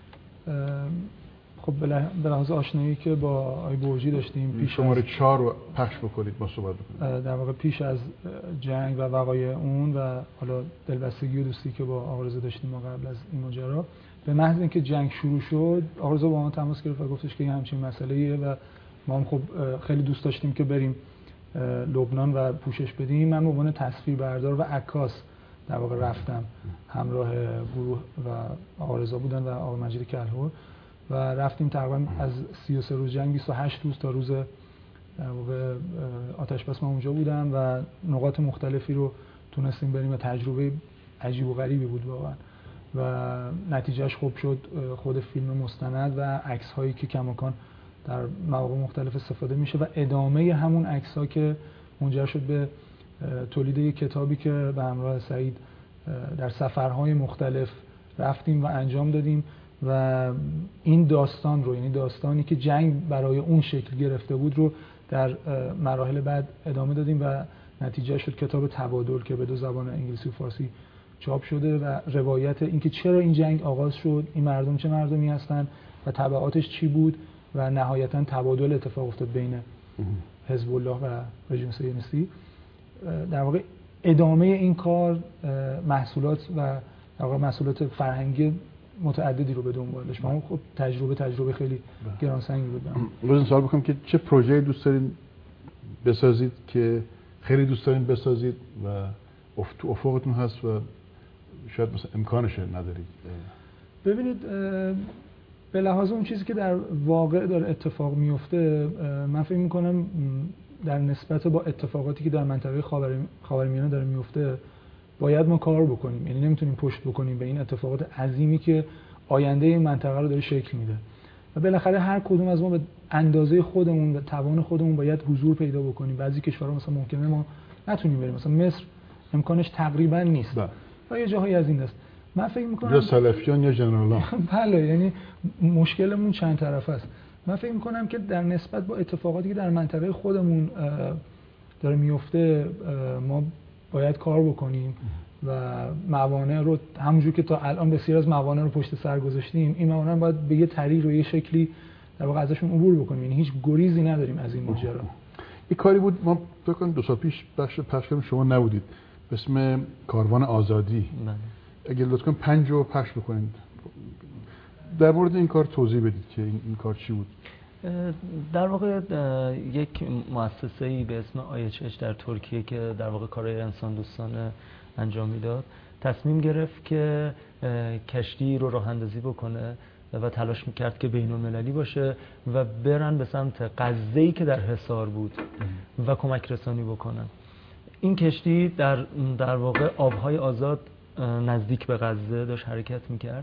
خب به لحاظ آشنایی که با آقای برجی داشتیم پیش شماره چهار رو پخش بکنید با صحبت بکنید. در واقع پیش از جنگ و وقایع اون و حالا دلبستگی و دوستی که با آقا رضا داشتیم ما قبل از این ماجرا، به محض اینکه جنگ شروع شد آقا رضا با ما تماس گرفت و گفتش که این همچین مسئله‌ایه و ما هم خب خیلی دوست داشتیم که بریم لبنان و پوشش بدیم. من به عنوان تصویربردار و عکاس در واقع رفتم همراه گروه و آقا رضا بودن و آقا مجید کلهور و رفتیم تقریبا از سی و سه روز جنگ بیست و هشت روز تا روز در واقع آتش بس ما اونجا بودم و نقاط مختلفی رو تونستیم بریم و تجربه عجیب و غریبی بود واقعا و نتیجهش خوب شد خود فیلم مستند و عکس هایی که کماکان در مواقع مختلف استفاده میشه و ادامه همون عکس‌ها که منجر شد به تولید یک کتابی که به همراه سعید در سفرهای مختلف رفتیم و انجام دادیم و این داستان رو، یعنی داستانی که جنگ برای اون شکل گرفته بود رو در مراحل بعد ادامه دادیم و نتیجه شد کتاب تبادل که به دو زبان انگلیسی و فارسی چاپ شده و روایت اینکه چرا این جنگ آغاز شد، این مردم چه مردمی هستن و تبعاتش چی بود و نهایتاً تبادل اتفاق افتاد بین حزب الله و رژیم صهیونیستی. در واقع ادامه این کار محصولات و در واقع محصولات فرهنگی متعددی رو به دنبال داشت. ما خب تجربه تجربه خیلی گرانسنگی بود. من سوال بکنم که چه پروژه‌ای دوست دارین بسازید که خیلی دوست دارین بسازید و تو افقتون هست و شاید مثلا امکانش ندارید؟ ببینید به لحاظ اون چیزی که در واقع داره اتفاق میفته، من فکر میکنم در نسبت با اتفاقاتی که در منطقه خاورمیانه داره میفته باید ما کار بکنیم. یعنی نمیتونیم پشت بکنیم به این اتفاقات عظیمی که آینده این منطقه رو داره شکل میده و بالاخره هر کدوم از ما به اندازه خودمون و توان خودمون باید حضور پیدا بکنیم. بعضی کشورها مثلا ممکنه ما نتونیم بریم، مثلا مصر امکانش تقریبا نیست و یه جاهایی از این دست. من فکر میکنم یا سلفیان یا جنرالان. بله، یعنی مشکلمون چند طرف است. من فکر میکنم که در نسبت با اتفاقاتی که در منطقه خودمون داره میفته ما باید کار بکنیم و موانع رو همونجور که تا الان بسیار از موانع رو پشت سر گذاشتیم، این موانع باید به یه طریق و یه شکلی در واقع ازشون عبور بکنیم. یعنی هیچ گریزی نداریم از این ماجرا. این کاری بود ما فکر کنم دو سال پیش بخش پخش کردیم شما نبودید به اسم کاروان آزادی. من. اگه لطفاً پنج رو پخش بکنید در مورد این کار توضیح بدید که این, این کار چی بود. در واقع یک مؤسسه‌ای به اسم آی اچ اچ در ترکیه که در واقع کارهای انسان دوستانه انجام میداد تصمیم گرفت که کشتی رو راه اندازی بکنه و تلاش میکرد که بین المللی باشه و برن به سمت غزه‌ای که در حصار بود و کمک رسانی بکنن. این کشتی در در واقع آبهای آزاد نزدیک به غزه داشت حرکت میکرد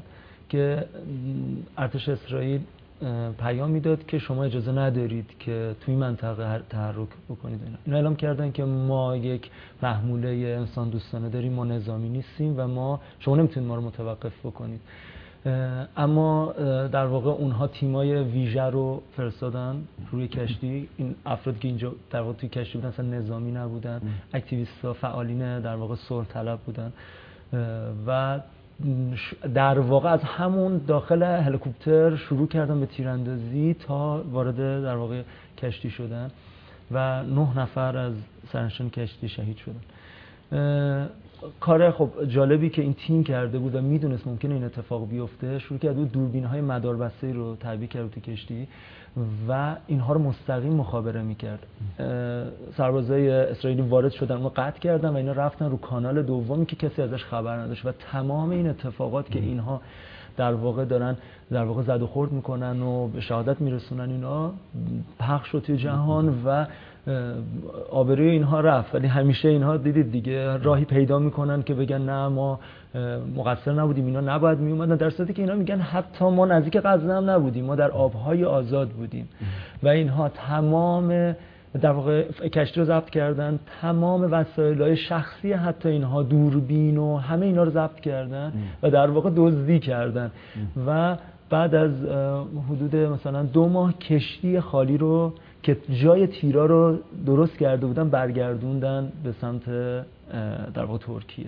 که ارتش اسرائیل پیام میداد که شما اجازه ندارید که توی منطقه تحرک بکنید. اینا اعلام کردن که ما یک محموله انسان دوستانه داریم، ما نظامی نیستیم و ما شما نمیتونید ما رو متوقف بکنید. اما در واقع اونها تیمای ویژه رو فرستادن روی کشتی. این افراد که اینجا در واقع توی کشتی بودن اصلا نظامی نبودن، اکتیویست‌ها، فعالین در واقع صلح طلب بودن و در واقع از همون داخل هلیکوپتر شروع کردن به تیراندازی تا وارد در واقع کشتی شدن و نه نفر از سرنشین کشتی شهید شدن. کار خب جالبی که این تیم کرده بود و میدونست ممکنه این اتفاق بیفته، شروع کرد بود دوربین‌های مداربسته رو تعبیه کرد تو کشتی و اینها رو مستقیم مخابره میکرد. سربازای اسرائیلی وارد شدن، اونو قطع کردن و اینا رفتن رو کانال دومی که کسی ازش خبر نداشت و تمام این اتفاقات که اینها در واقع دارن در واقع زد و خورد میکنن و به شهادت میرسونن اینا پخش شد توی جهان و آبروی اینها رفت. ولی همیشه اینها دیدید دیگه راهی پیدا میکنن که بگن نه ما مقصر نبودیم، اینا نباید میومدن، در صورتی که اینا میگن حتی ما نزدیک غزه هم نبودیم، ما در آبهای آزاد بودیم. و اینها تمام در واقع کشتی رو ضبط کردن، تمام وسایل‌های شخصی حتی اینها، دوربین و همه اینا رو ضبط کردن و در واقع دزدی کردن و بعد از حدود مثلا دو ماه کشتی خالی رو که جای تیرا رو درست کرده بودن برگردوندن به سمت در واقع ترکیه.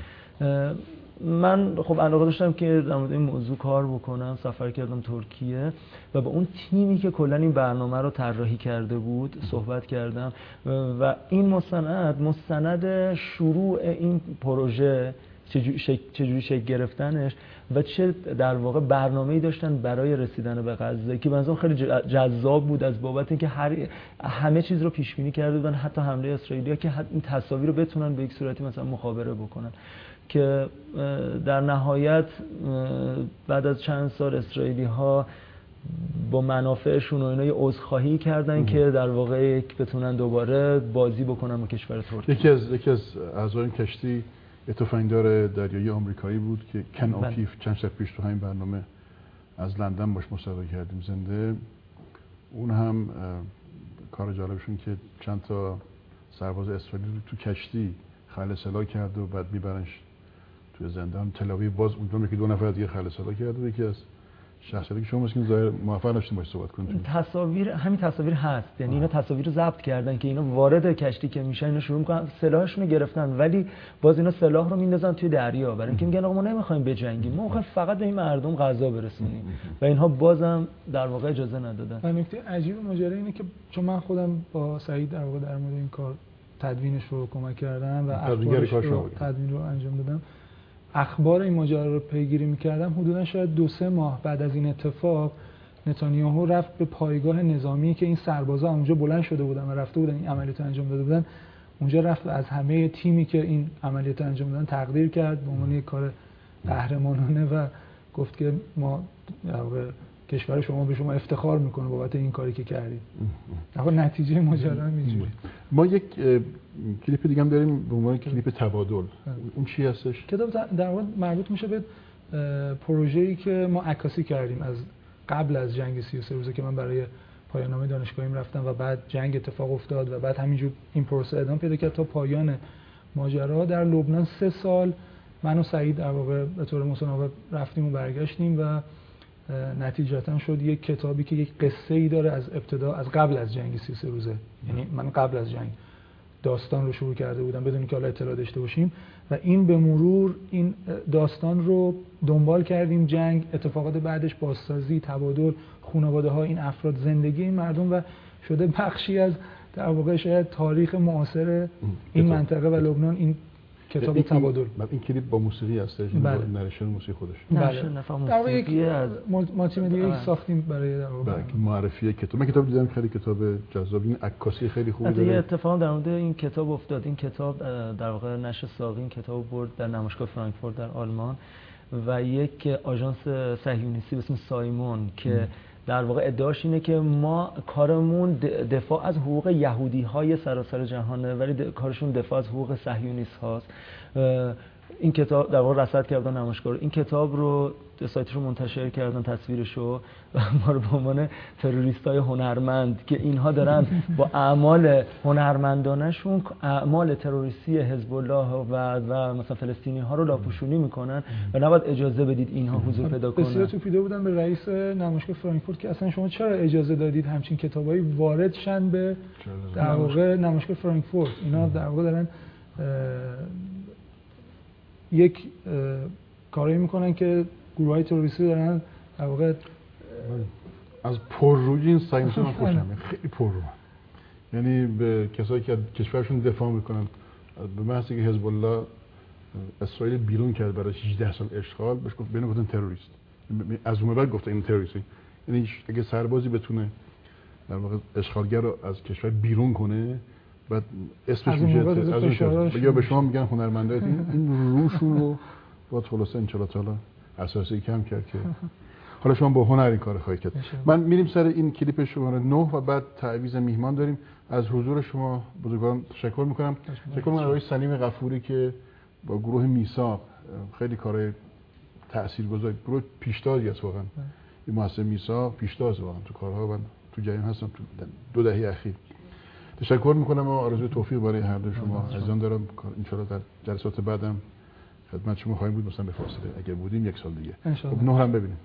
من خب علاقه داشتم که در مورد این موضوع کار بکنم، سفر کردم ترکیه و با اون تیمی که کلا این برنامه رو طراحی کرده بود صحبت کردم و این مستند مستند شروع این پروژه چجوری شکل گرفتنش و چه در واقع برنامه‌ای داشتن برای رسیدن به غزه که بنظرم خیلی جذاب بود از بابت اینکه هر همه چیز رو پیش بینی کرده بودن، حتی حمله اسرائیلی‌ها که این تصاویر رو بتونن به یک صورتی مثلا مخابره بکنن که در نهایت بعد از چند سال اسرائیلی‌ها با منافعشون و اینا عذرخواهی کردن که در واقع یک بتونن دوباره بازی بکنن با کشور ترکیه. یکی از یکی از اعضای این کشتی تفنگدار دریایی آمریکایی بود که کن اوکیف چند شب پیش تو همین برنامه از لندن باش مصاحبه کردیم زنده. اون هم کار جالبشون که چند تا سرباز اسرائیلی رو تو کشتی خلع سلاح کرد و بعد میبرنش توی زندان تل آویو. باز اونجا که دو نفر دیگه خلع سلاح کرد و یکی از شخصیتی که شما مسکین ظاهر موفق نشدین باش صحبت کنید. تصاویر همین تصاویر هست، یعنی اینا تصاویر رو ضبط کردن که اینا وارد کشتی که میشن اینا شروع میکنن سلاحشون رو گرفتن، ولی باز اینا سلاح رو میندازن توی دریا برای اینکه میگن آقا ما نمیخوایم بجنگیم، ما میخوایم فقط به این مردم غذا برسونیم و اینها بازم در واقع اجازه ندادن. و نکته عجیب ماجرا اینه که چون من خودم با سعید در واقع در مورد این کار تدوینش رو کمک کردم و اخبارش رو تدوین رو انجام دادم، اخبار این ماجرا رو پیگیری می‌کردم. حدوداً شاید دو سه ماه بعد از این اتفاق نتانیاهو رفت به پایگاه نظامی که این سربازا اونجا بلند شده بودن و رفته بودن این عملیات انجام داده بودن، اونجا رفت از همه تیمی که این عملیات انجام دادن تقدیر کرد به عنوان یک کار قهرمانانه و گفت که ما در واقع کشور شما به شما افتخار میکنه بابت این کاری که کردید. آقا نتیجه ماجرا اینجوری. ما یک کلیپ دیگه هم داریم به عنوان کلیپ تبادل. اون چی هستش؟ کتاب در واقع مربوط میشه به پروژه‌ای که ما عکاسی کردیم از قبل از جنگ سی و سه روزه که من برای پایان نامه دانشگاهیم رفتم و بعد جنگ اتفاق افتاد و بعد همینجور این پروسه ادامه پیدا کرد تا پایان ماجرا. در لبنان سه سال من و سعید در واقع به طور متناوب رفتیم و برگشتیم و نتیجتا شد یک کتابی که یک قصه ای داره از ابتدا، از قبل از جنگ سی و سه روزه. یعنی من قبل از جنگ داستان رو شروع کرده بودم بدون که حالا اطلاع داشته باشیم و این به مرور این داستان رو دنبال کردیم، جنگ، اتفاقات بعدش، بازسازی، تبادل، خانواده ها این افراد، زندگی این مردم و شده بخشی از در واقع شاید تاریخ معاصر این منطقه و لبنان این کتاب این تبادل. این کلیپ با موسیقی هست، این با نریشن موسیقی خودش. بله. نفهم موسیقی از مالتی مدیایی ساختیم برای در واقع معرفی کتاب. من کتاب دیدم، خیلی کتاب جذاب، این عکاسی خیلی خوبی داره. یه اتفاق در مورد این کتاب افتاد. این کتاب در واقع نشر ساقی این کتاب برد در نمایشگاه فرانکفورت در آلمان و یک آژانس صهیونیستی به اسم سایمون که در واقع ادعاش اینه که ما کارمون دفاع از حقوق یهودی های سراسر جهانه ولی کارشون دفاع از حقوق صهیونیست هاست. این کتاب در واقع رصد کردن نمایشگاه، این کتاب رو سایتش رو منتشر کردن، تصویرشو، و ما رو به عنوان تروریستای هنرمند که اینها دارن با اعمال هنرمندانشون اعمال تروریستی حزب الله و و مثلا فلسطینی ها رو لاپوشونی میکنن و نباید اجازه بدید اینها حضور پیدا کنن. بسیار توپیده بودن به رئیس نمایشگاه فرانکفورت که اصلا شما چرا اجازه دادید همچین کتابایی وارد شن به در واقع نمایشگاه فرانکفورت؟ اینا در واقع دارن یک کاری میکنن که گروه‌های تروریستی دارن در واقع از پررویی این سعی می‌کنن خوشم میاد، خیلی پررو، یعنی به کسایی که کشورشون دفاع میکنن به محضی که حزب الله اسرائیل بیرون کرد برای هجده سال اشغال بهش گفت بهش گفتن تروریست، از اون بعد گفته این تروریستی. یعنی اگه سربازی بتونه در واقع اشغالگر رو از کشور بیرون کنه بعد اسمش میشه از یا به شما میگن هنرمندای این روشون رو با خلاصه ان شاء الله تعالی اساسی کم کرد که حالا شما با هنر این کار خواهید کرد. من میریم سر این کلیپ شماره نه و بعد تعویض میهمان داریم. از حضور شما بزرگان تشکر میکنم. تشکر میکنم آقای سلیم غفوری که با گروه میثاق خیلی کارهای تاثیرگذار، گروه پیشتازی است واقعا. این مؤسسه میثاق پیشتاز واقعا تو کارها من تو جریان هستم تو دو دهه اخیر. تشکر میکنم و آرزوی توفیق برای هر دو شما عزیزان دارم. ان شاء الله در جلسات بعدم خدمت شما خواهیم بود، مثلا به فاصله اگر بودیم یک سال دیگه. خب نه هم ببینیم.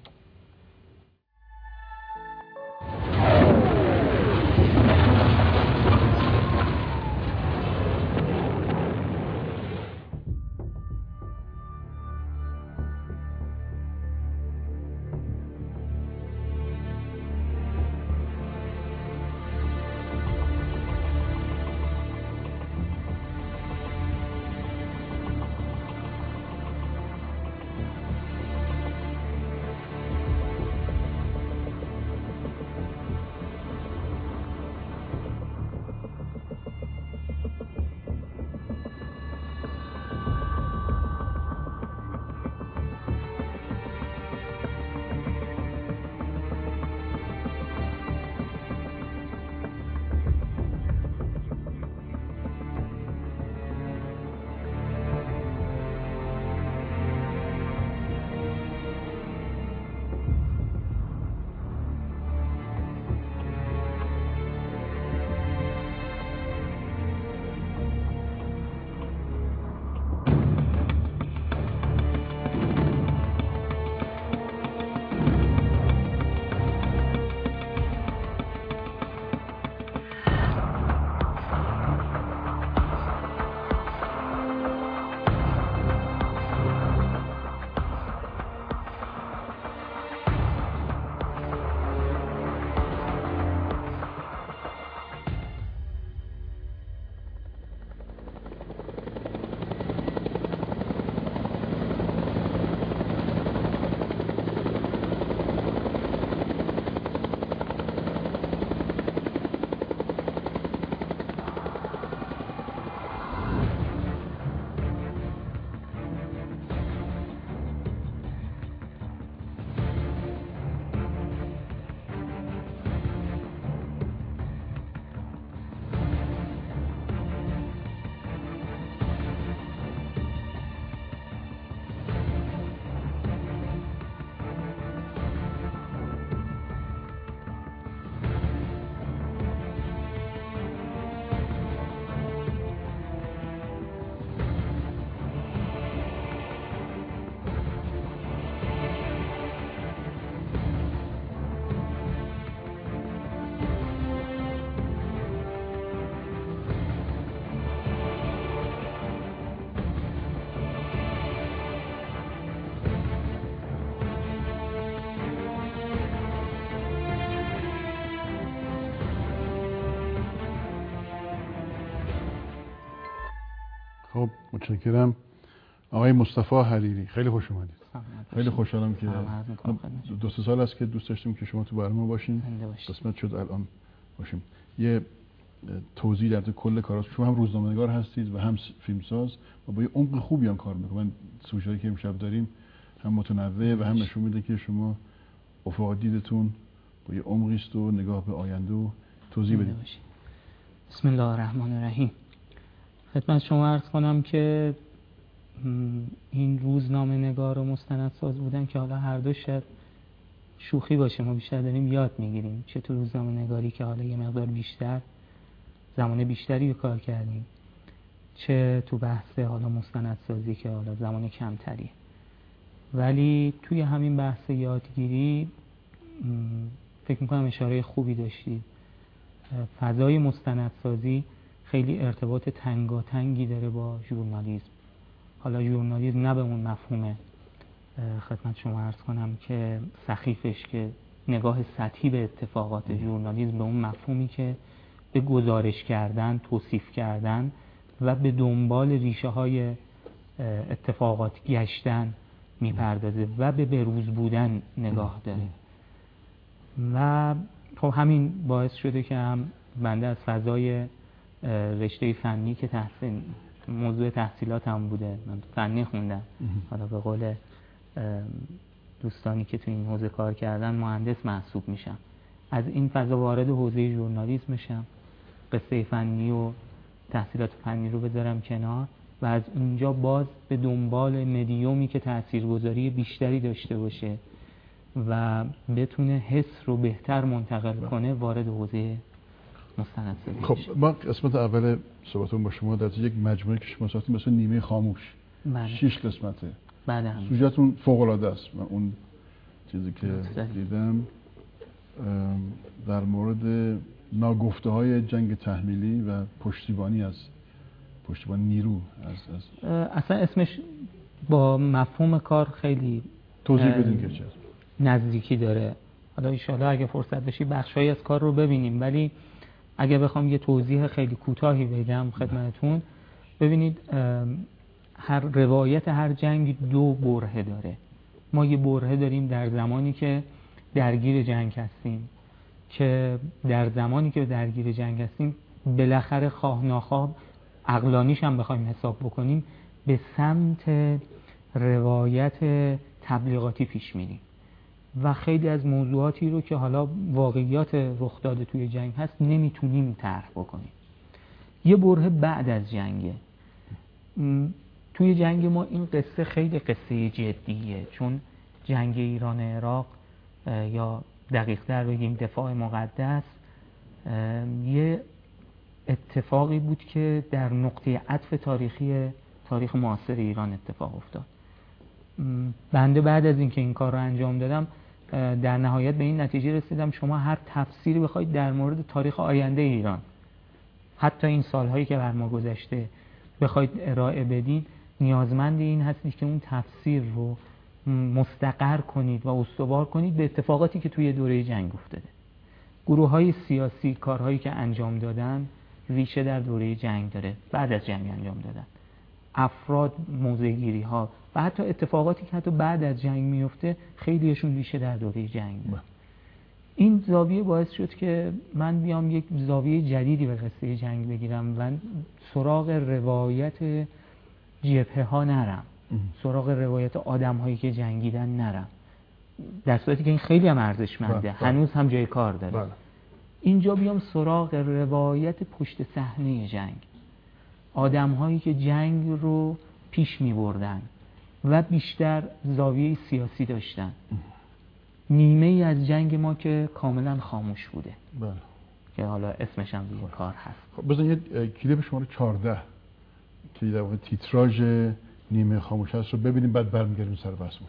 خب متشکرم. آقای مصطفی حریری خیلی خوش اومدید. خیلی خوشحالم که دو سه سال است که دوست داشتیم که شما تو برنامه باشین. قسمت شد الان باشیم. یه توضیح در کل کارات، شما هم روزنامه‌نگار هستید و هم فیلمساز و با یه عمق خوبی هم کار میکنید. من سوژه‌ای که امشب داریم هم متنوع و هم نشون میده که شما افق دیدتون با یه عمقی است و نگاه به آینده و توضیح بدید. بسم الله الرحمن الرحیم. خدمت شما عرض کنم که این روزنامه نگار و مستندساز بودن که حالا هر دو شاید شوخی باشه، ما بیشتر داریم یاد میگیریم، چه تو روزنامه نگاری که حالا یه مقدار بیشتر زمان بیشتری رو کار کردیم، چه تو بحث حالا مستندسازی که حالا زمان کمتریه. ولی توی همین بحث یادگیری فکر میکنم اشاره خوبی داشتید. فضای مستندسازی خیلی ارتباط تنگاتنگی داره با ژورنالیسم. حالا ژورنالیسم نه به اون مفهوم خدمت شما عرض کنم که سخیفش، که نگاه سطحی به اتفاقات، ژورنالیسم به اون مفهومی که به گزارش کردن، توصیف کردن و به دنبال ریشه های اتفاقات گشتن میپردازه و به بروز بودن نگاه داره. و خب همین باعث شده که هم بنده از فضای رشته فنی که تحصیل موضوع تحصیلاتم بوده، من فنی خوندم، حالا به قول دوستانی که تو این حوزه کار کردن مهندس محسوب میشم، از این فضا وارد حوزه ژورنالیسم میشم، قصه فنی و تحصیلات فنی رو بذارم کنار و از اونجا باز به دنبال مدیومی که تاثیرگذاری بیشتری داشته باشه و بتونه حس رو بهتر منتقل کنه وارد حوزه مستندسازی. خب ما قسمت اول صحبتون با شما در یک مجموعه که شما ساختید مثلا نیمه خاموش، بله. شش قسمته. بله هم. سوژه‌تون فوق العاده است. من اون چیزی که دیدم در مورد ناگفته های جنگ تحمیلی و پشتیبانی از پشتیبانی نیرو از, از اصلا اسمش با مفهوم کار خیلی توضیح بدین که چه نزدیکی داره. حالا ان شاءالله اگه فرصت بشه بخشایی از کار رو ببینیم، ولی اگه بخوام یه توضیح خیلی کوتاهی بگم خدمتتون، ببینید هر روایت هر جنگ دو برهه داره. ما یه برهه داریم در زمانی که درگیر جنگ هستیم، که در زمانی که درگیر جنگ هستیم بالاخره خواه ناخواه عقلانیش هم بخوایم حساب بکنیم به سمت روایت تبلیغاتی پیش میریم و خیلی از موضوعاتی رو که حالا واقعیات رخ داده توی جنگ هست نمیتونیم طرح بکنیم. یه برهه بعد از جنگه. توی جنگ ما این قصه خیلی قصه جدیه، چون جنگ ایران عراق یا دقیق‌تر بگیم دفاع مقدس یه اتفاقی بود که در نقطه عطف تاریخی تاریخ معاصر ایران اتفاق افتاد. بنده بعد از اینکه این کار رو انجام دادم در نهایت به این نتیجه رسیدم شما هر تفسیری بخواید در مورد تاریخ آینده ایران، حتی این سالهایی که بر ما گذشته، بخواید ارائه بدید، نیازمند این هستید که اون تفسیر رو مستقر کنید و استوار کنید به اتفاقاتی که توی دوره جنگ افتاده. گروه های سیاسی کارهایی که انجام دادن ریشه در دوره جنگ داره، بعد از جنگ انجام دادن. افراد، موضع‌گیری ها و حتی اتفاقاتی که حتی بعد از جنگ میفته خیلیشون ریشه در دوره جنگ داره. این زاویه باعث شد که من بیام یک زاویه جدیدی به قصه جنگ بگیرم و سراغ روایت جبهه ها نرم، سراغ روایت آدم هایی که جنگیدن نرم، در صورتی که این خیلی هم ارزشمنده، هنوز هم جای کار داره. بله. اینجا بیام سراغ روایت پشت صحنه جنگ، آدم هایی که جنگ رو پیش می بردن و بیشتر زاویه سیاسی داشتن. نیمه ای از جنگ ما که کاملا خاموش بوده. بله. که حالا اسمش هم دیگه کار هست. خب بزنید یه کلیپ شماره چهارده که در واقع تیتراژ نیمه خاموش هست رو ببینیم، بعد برمیگردیم سر بحثمون.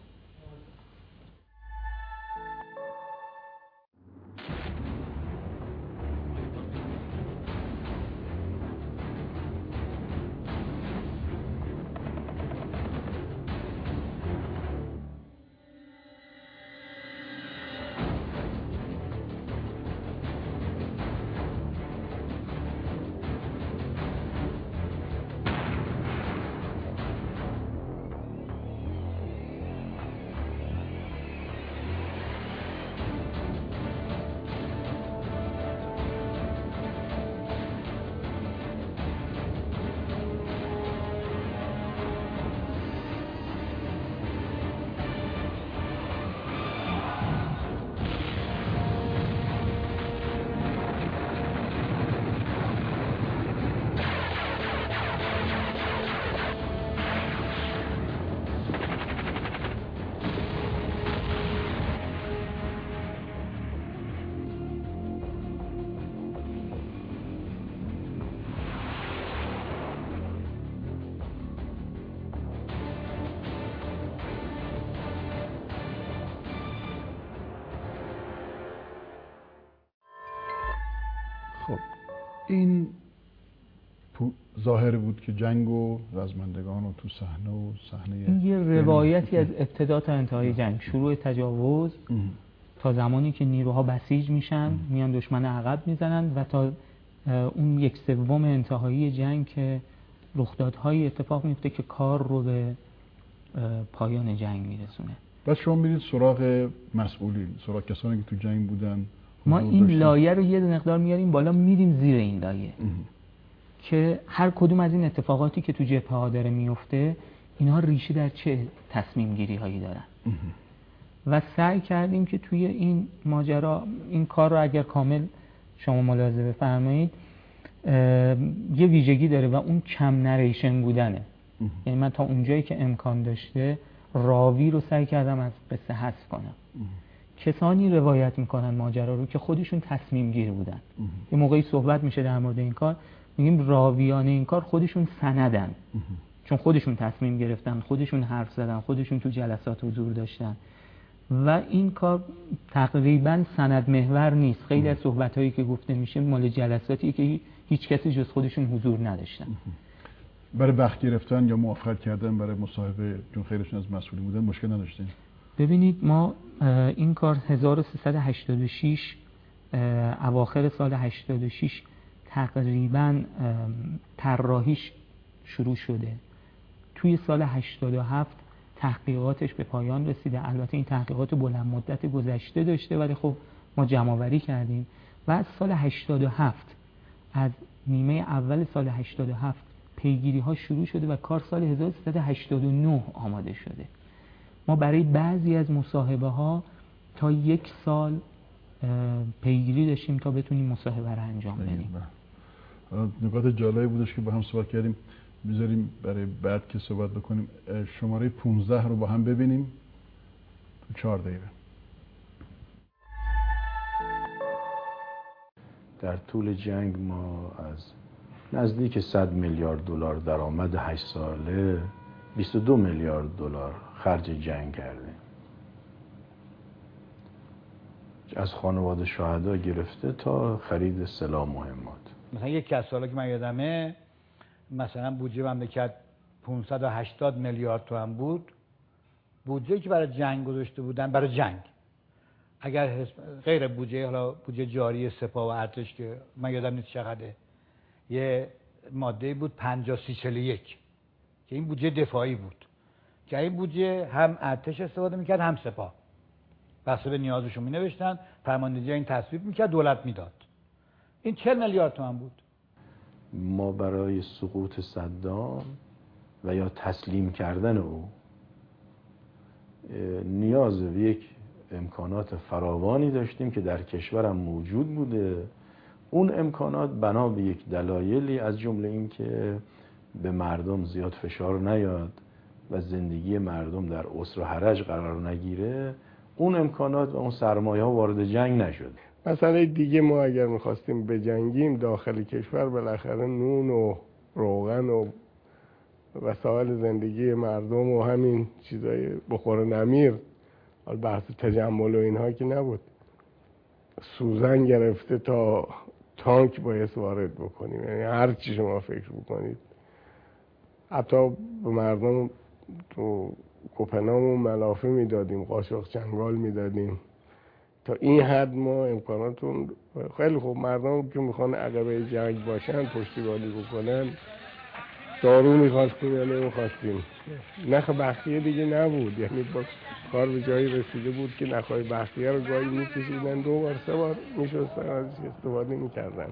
این ظاهر بود که جنگ و رزمندگان و تو صحنه و صحنه این یه روایتی از ابتدا تا انتهای جنگ، شروع تجاوز ام. تا زمانی که نیروها بسیج میشن ام. میان دشمن عقب میزنن و تا اون یک سوم انتهایی جنگ که رخدادهای اتفاق میفته که کار رو به پایان جنگ میرسونه. بس شما میرید سراغ مسئولین، سراغ کسانی که تو جنگ بودن. ما این لایه رو یه مقدار میاریم بالا، میریم زیر این لایه ام. که هر کدوم از این اتفاقاتی که تو جبهه ها داره میفته اینها ریشه در چه تصمیم گیری هایی دارن ام. و سعی کردیم که توی این ماجرا این کار رو اگر کامل شما ملاحظه بفرمایید یه ویژگی داره و اون کم نریشن بودنه. یعنی من تا اونجایی که امکان داشته راوی رو سعی کردم از قصه حذف کنم. ام. کسانی روایت میکنن ماجرا رو که خودشون تصمیم گیر بودن. ام. یه موقعی صحبت میشه در مورد این کار، میگیم راویان این کار خودشون سندن. ام. چون خودشون تصمیم گرفتن، خودشون حرف زدن، خودشون تو جلسات حضور داشتن و این کار تقریبا سند محور نیست. خیلی از صحبت‌هایی که گفته میشه مال جلساتی که هیچ کسی جز خودشون حضور نداشتن. برای وقت گرفتن یا موافقت کردن برای مصاحبه، چون خیلیشون از مسئولین بودن، مشکل نداشتین؟ ببینید ما این کار هزار و سیصد و هشتاد و شش اواخر سال هشتاد و شش تقریبا طراحیش شروع شده. توی سال هشتاد و هفت تحقیقاتش به پایان رسیده. البته این تحقیقات بلند مدت گذشته داشته ولی خب ما جمع‌آوری کردیم و از سال هشتاد و هفت، از نیمه اول سال هشتاد و هفت پیگیری ها شروع شده و کار سال هزار و سیصد و هشتاد و نه آماده شده. ما برای بعضی از مصاحبه ها تا یک سال پیگیری داشتیم تا بتونیم مصاحبه رو انجام بدیم. نکات جالبی بودش که با هم صحبت کردیم، میذاریم برای بعد که صحبت بکنیم. شماره پانزده رو با هم ببینیم تو چهار دقیقه. در طول جنگ ما از نزدیک صد میلیارد دلار درآمد هشت ساله بیست و دو میلیارد دلار خرج جنگ کردیم. از خانواده شهدا گرفته تا خرید سلاح مهمات. مثلا یکی از سالا که من یادمه مثلا بودجه مملکت پانصد و هشتاد میلیارد تومان بود. بودجه‌ای که برای جنگ گذاشته بودن، برای جنگ، اگر غیر بودجه، حالا بودجه جاری سپاه و ارتش که من یادم نیست چقدره، یه ماده بود پنجاه سی چهل و یک که این بودجه دفاعی بود که این بودجه هم ارتش استفاده میکرد هم سپاه، بسته به نیازشون مینوشتن، فرماندهی این تصویب میکرد، دولت میداد. این چهل میلیارد تومان بود. ما برای سقوط صدام و یا تسلیم کردن او نیاز به یک امکانات فراوانی داشتیم که در کشورم موجود بوده. اون امکانات بنا به یک دلایلی، از جمله این که به مردم زیاد فشار نیاد و زندگی مردم در اسر و حرج قرار نگیره، اون امکانات و اون سرمایه ها وارد جنگ نشد. مسئله دیگه، ما اگر میخواستیم بجنگیم داخل کشور بالاخره نون و روغن و وسایل زندگی مردم و همین چیزای بخور نمیر، حال بحث تجمل و اینها که نبود، سوزن گرفته تا تانک باید وارد بکنیم. یعنی هر چی شما فکر بکنید. حتی به مردم تو کوپنهام و ملافه میدادیم، قاشق چنگال میدادیم. تا این حد ما امکاناتون خیلی خوب. مردم که میخوان عقبه جنگ باشن، پشتیبانی بکنن، دارو میخواستیم یا نمیخواستیم. نخ بختیه دیگه نبود. یعنی با کار به جایی رسیده بود که نخهای بختیه رو گاهی میکشیدن، دو بار سه بار میشستن ازش استفاده میکردن.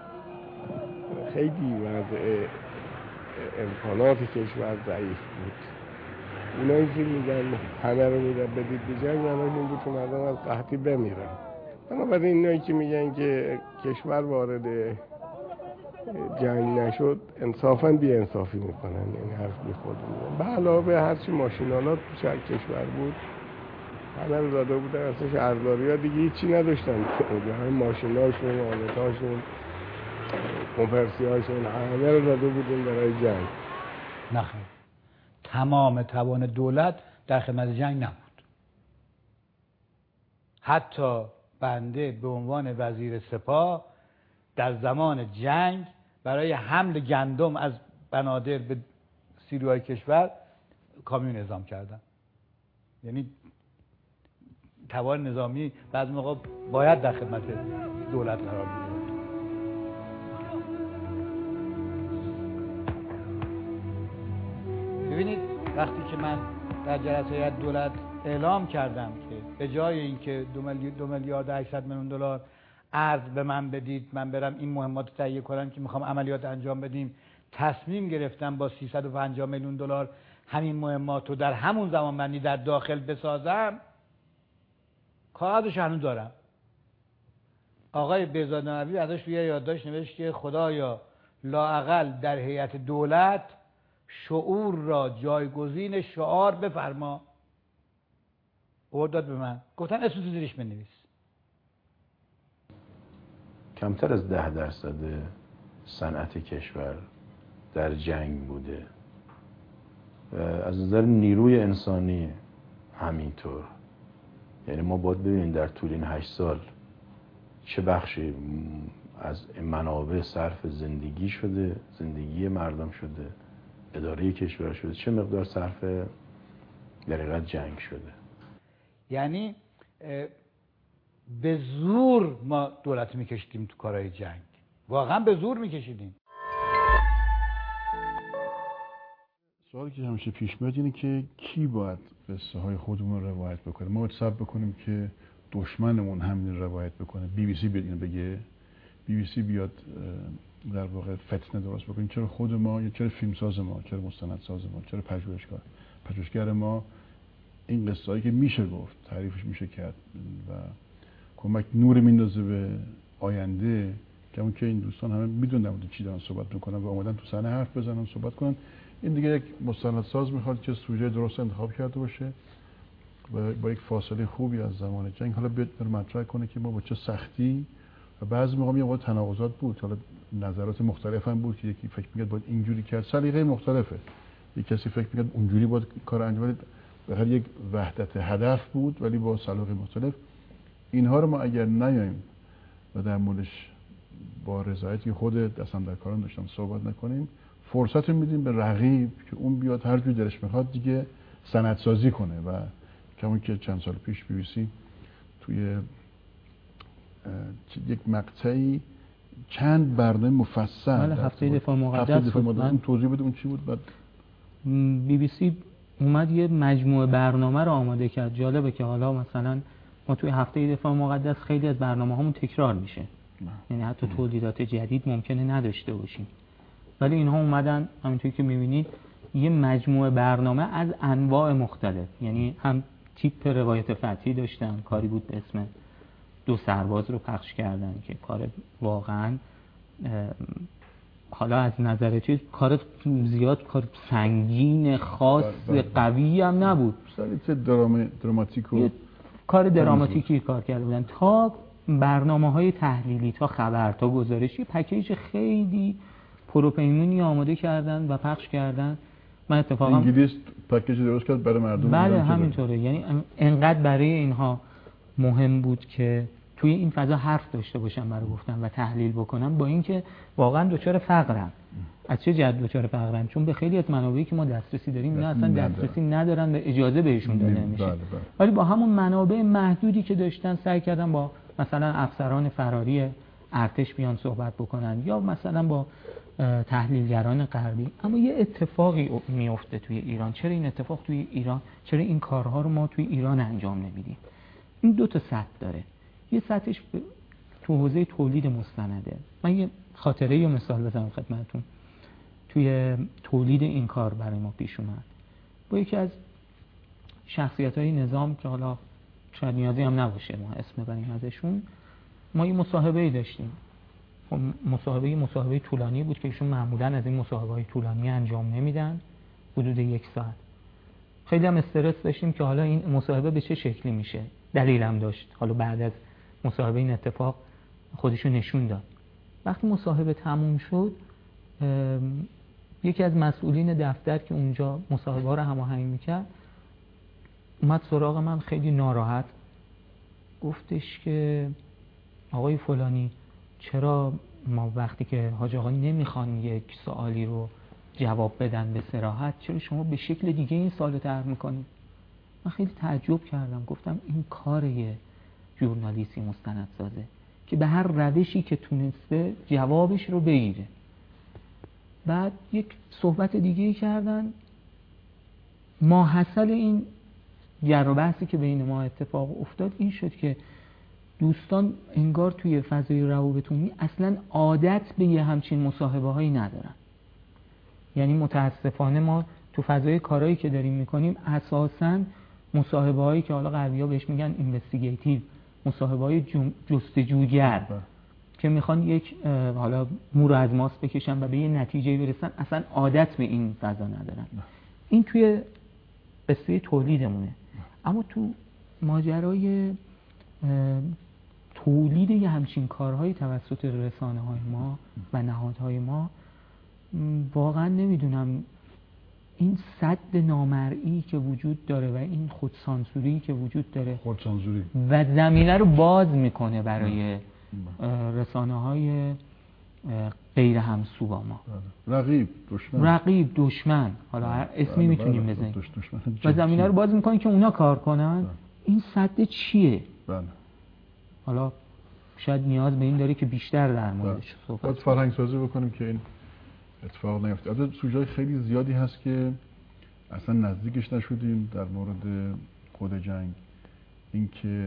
خیلی وضع امکانات کشور ضعیف بود. اونایی که میگن همه رو میدن بدید به جنگ، منوش این بود که مردم از قحطی بمیرن. بنابراین اینایی که میگن که کشور وارد جنگ نشد، انصافاً بی انصافی میکنن. یعنی حرف میخورد میگن به علاوه هرچی ماشینالات تو شهر کشور بود همه رو داده بودن، اصلا شهرداری ها دیگه هیچی نداشتن. همه ماشیناشون، آلتاشون، کمپرسی هاشون، همه رو داده بودن برای جنگ. نخیر، تمام توان دولت در خدمت جنگ نبود. حتی بنده به عنوان وزیر سپاه در زمان جنگ برای حمل گندم از بنادر به سیروهای کشور کامیون اعزام کردن. یعنی توان نظامی بعضی موقع باید در خدمت دولت قرار بگیره. ببینید وقتی که من در جلسه هیئت دولت اعلام کردم که به جای اینکه دو میلیارد و هشتصد میلیون دلار ارز به من بدید من برم این مهمات رو تهیه کنم که میخوام عملیات انجام بدیم، تصمیم گرفتم با سیصد و پنجاه میلیون دلار همین مهمات رو در همون زمان بندی در داخل بسازم. کاغذش هنوز دارم. آقای بهزاد نبوی ازش روی یادداشت نوشت که خدایا لااقل در هیئت دولت شعور را جایگزین شعار بفرما. او داد به من، گفتن اسم تو زیرش بنویس. کمتر از ده درصد صنعت کشور در جنگ بوده. از نظر نیروی انسانی همینطور. یعنی ما باید ببینیم در طول این هشت سال چه بخشی از منابع صرف زندگی شده، زندگی مردم شده، اداره کشور شده، چه مقدار صرف در حقیقت جنگ شده. یعنی به زور ما دولت میکشیدیم تو کارهای جنگ، واقعا به زور میکشیدیم. سوالی که همیشه پیش میاد اینه که کی باید قصه های خودمون رو روایت بکنه. ما باید صبر بکنیم که دشمنمون همین روایت بکنه، بی بی سی بیاد اینو بگه، بی بی سی بیاد در واقع فتنه درست بکنیم. چرا خود ما، یا چرا فیلمساز ما، چرا مستندساز ما، چرا پژوهشگر پژوهشگر ما این قصه هایی که میشه گفت تعریفش میشه کرد و کمک نور میندازه به آینده، که اون که این دوستان همه میدونن چی دارن صحبت میکنن و اومدن تو صحنه حرف بزنن صحبت کنن. این دیگه یک مستندساز میخواد که سوژه درست انتخاب کرده باشه و با یک فاصله خوبی از زمان جنگ حالا بیاد مطرح کنه که ما با چه سختی و بعضی موقع یه تناقضات بود، حالا نظرات مختلف هم بود که یکی فکر می‌کرد باید اینجوری کرد، سلیقه مختلفه. یک کسی فکر می‌کرد اونجوری باید کار انجام بدید، به هر یک وحدت هدف بود ولی با سلیقه مختلف. اینها رو ما اگر نیایم و در موردش با رضایتی خود دستاندرکاران داشتن صحبت نکنیم، فرصت میدیم به رقیب که اون بیاد هر جوری دلش میخواد دیگه سندسازی کنه و کمون که چند سال پیش بی بی سی توی یک مقطعی چند برنامه مفصل هفته دفاع مقدس بود، اون توضیح بده اون چی بود. بعد بی بی سی اومد یه مجموعه برنامه رو آماده کرد. جالبه که حالا مثلا ما توی هفته دفاع مقدس خیلی از برنامه هامون تکرار میشه، یعنی حتی تولیدات جدید ممکنه نداشته باشیم، ولی اینها اومدن همونطوری که میبینید یه مجموعه برنامه از انواع مختلف، یعنی هم تیپ روایت فتحی داشتن، کاری بود به اسم دو سرباز رو پخش کردن که کار واقعا حالا از نظر چیز کار زیاد کار سنگین خاص قوی هم نبود، چه درام دراماتیک و کار دراماتیکی کار کرده بودن، تا برنامه های تحلیلی، تا خبر، تا گزارشی، پکیج خیلی پروپیمونی آماده کردن و پخش کردن. من اتفاقا انگلیس پکیج درست کرد برای مردم. بله همینطوره، یعنی انقدر برای اینها مهم بود که توی این فضا حرف داشته باشن برای گفتن و تحلیل بکنن، با اینکه واقعا دچار فقرن. از چه جهت دچار فقرن؟ چون به خیلی از منابعی که ما دسترسی داریم نه اصلا دسترسی ندارن و اجازه بهشون داده نمیشه. ولی با همون منابع محدودی که داشتن سعی کردن با مثلا افسران فراری ارتش بیان صحبت بکنن یا مثلا با تحلیلگران غربی. اما یه اتفاقی میفته توی ایران. چرا این اتفاق توی ایران، چرا این کارها رو ما توی ایران انجام نمیدیم؟ این دو تا سطح داره. یه سطحش تو حوزه تولید مستنده. من یه خاطره یا مثال بزنم خدمتتون. توی تولید این کار برای ما پیش اومد با یکی از شخصیت‌های نظام که حالا شاید نیازی هم نباشه ما اسم ببریم ازشون، ما یه مصاحبه‌ای داشتیم. مصاحبه مصاحبه طولانی بود که ایشون معمولاً از این مصاحبه‌های طولانی انجام نمیدن، حدود یک ساعت. خیلی هم استرس داشتیم که حالا این مصاحبه به چه شکلی میشه. دلیلم داشت. حالا بعد از مصاحبه این اتفاق خودشو نشون داد. وقتی مصاحبه تموم شد، یکی از مسئولین دفتر که اونجا مصاحبه رو هماهنگ میکرد اومد سراغ من خیلی ناراحت، گفتش که آقای فلانی چرا ما وقتی که حاج آقا نمیخوان یک سوالی رو جواب بدن به صراحت، چرا شما به شکل دیگه این سوالو طرح میکنید؟ من خیلی تعجب کردم، گفتم این کار یه ژورنالیستی مستندسازه که به هر روشی که تونسته جوابش رو بگیره. بعد یک صحبت دیگه کردن، ماحصل این جر و بحثی که بین ما اتفاق افتاد این شد که دوستان انگار توی فضای روابط عمومی اصلا عادت به یه همچین مصاحبه هایی ندارن. یعنی متاسفانه ما تو فضای کارهایی که داریم میکنیم اساساً مصاحبه هایی که حالا غربی‌ها بهش میگن اینوستیگیتیو، مصاحبه های جستجوگر که میخوان یک حالا مو رو از ماست بکشن و به یه نتیجه برسن، اصلا عادت به این فضا ندارن. این توی قصه تولیدمونه. اما تو ماجرای تولید یه همچین کارهایی توسط رسانه های ما و نهادهای ما، واقعا نمیدونم این سد نامرئی که وجود داره و این خودسانسوری که وجود داره خودسانسوری و زمینه رو باز میکنه برای رسانه های غیر همسو با ما، رقیب دشمن رقیب دشمن حالا هر اسمی میتونیم بزنیم و زمینه رو باز میکنه که اونا کار کنن. این سد چیه؟ بله. حالا شاید نیاز به این داره که بیشتر در موردش صحبت باید فرهنگ سازی بکنیم که این اتفاق نیفته. البته سوژه‌های خیلی زیادی هست که اصلا نزدیکش نشدیم در مورد خود جنگ، اینکه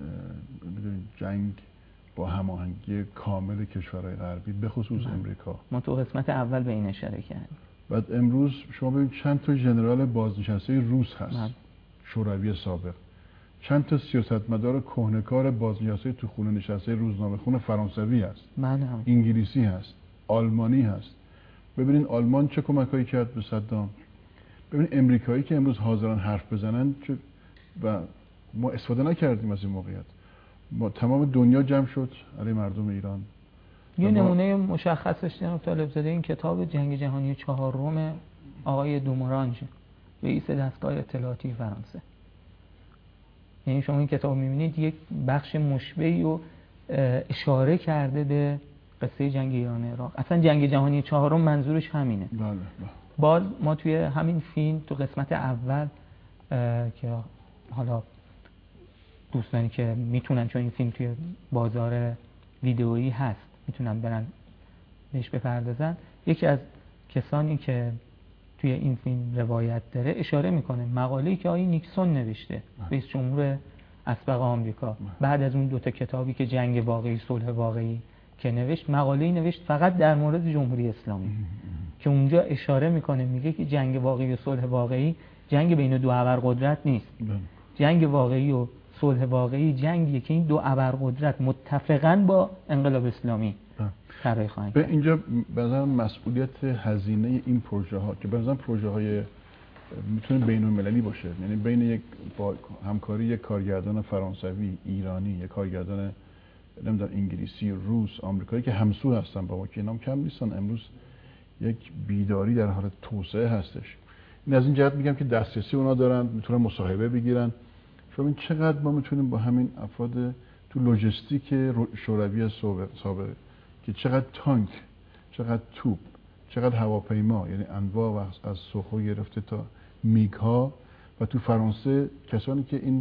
جنگ با هماهنگی کامل کشورهای غربی به خصوص امریکا. ما تو قسمت اول به این اشاره کردیم. بعد امروز شما ببینید چند تا ژنرال بازنشسته روس هست، من. شوروی سابق، چند تا سیاستمدار کهنه‌کار بازنشسته تو خونه نشسته روزنامه‌خون فرانسوی هست، من هم. انگلیسی هست، آلمانی هست. ببینین آلمان چه کمکایی کرد به صدام. ببین امریکایی که امروز حاضرن حرف بزنن چه و ما استفاده نکردیم از این موقعیت. ما تمام دنیا جمع شد علیه مردم ایران. یه نمونه مشخصش جناب طالبزاده این کتاب جنگ جهانی چهارم آقای دومورانژ، رئیس دستگاه اطلاعاتی فرانسه. یعنی شما این کتاب می‌بینید یک بخش مشبهی رو اشاره کرده به قصه جنگ ایران عراق. اصلا جنگ جهانی چهارم منظورش همینه. بله بله. باز ما توی همین فیلم تو قسمت اول که حالا دوستانی که میتونن، چون این فیلم توی بازار ویدئویی هست میتونن برن بهش بپردازن، یکی از کسانی که توی این فیلم روایت داره اشاره میکنه مقاله‌ای که آقای نیکسون نوشته، رئیس جمهور اسبق آمریکا، بعد از اون دوتا کتابی که جنگ واقعی صلح واقعی که نوشت، مقاله‌ای نوشت فقط در مورد جمهوری اسلامی که اونجا اشاره میکنه، میگه که جنگ واقعی و صلح واقعی جنگ بین دو ابرقدرت نیست. جنگ واقعی و صلح واقعی جنگیه که این دو ابرقدرت متفقاً با انقلاب اسلامی طراحی خواهند به اینجا مثلا مسئولیت هزینه این پروژه ها که مثلا پروژه های میتونه بین المللی باشه، یعنی بین یک با همکاری یک کارگردان فرانسوی، ایرانی، یک کارگردان نمیدونم انگلیسی، روس، آمریکایی که همسو هستن با ما که اینام کم نیستن. امروز یک بیداری در حال توسعه هستش. این از این جهت میگم که دسترسی اونا دارن، میتونن مصاحبه بگیرن. شما این چقدر ما میتونیم با همین افراد تو لوجستیک شوروی سابق که چقدر تانک، چقدر توپ، چقدر هواپیما، یعنی انواع و از سوخو گرفته تا میگ ها، و تو فرانسه کسانی که این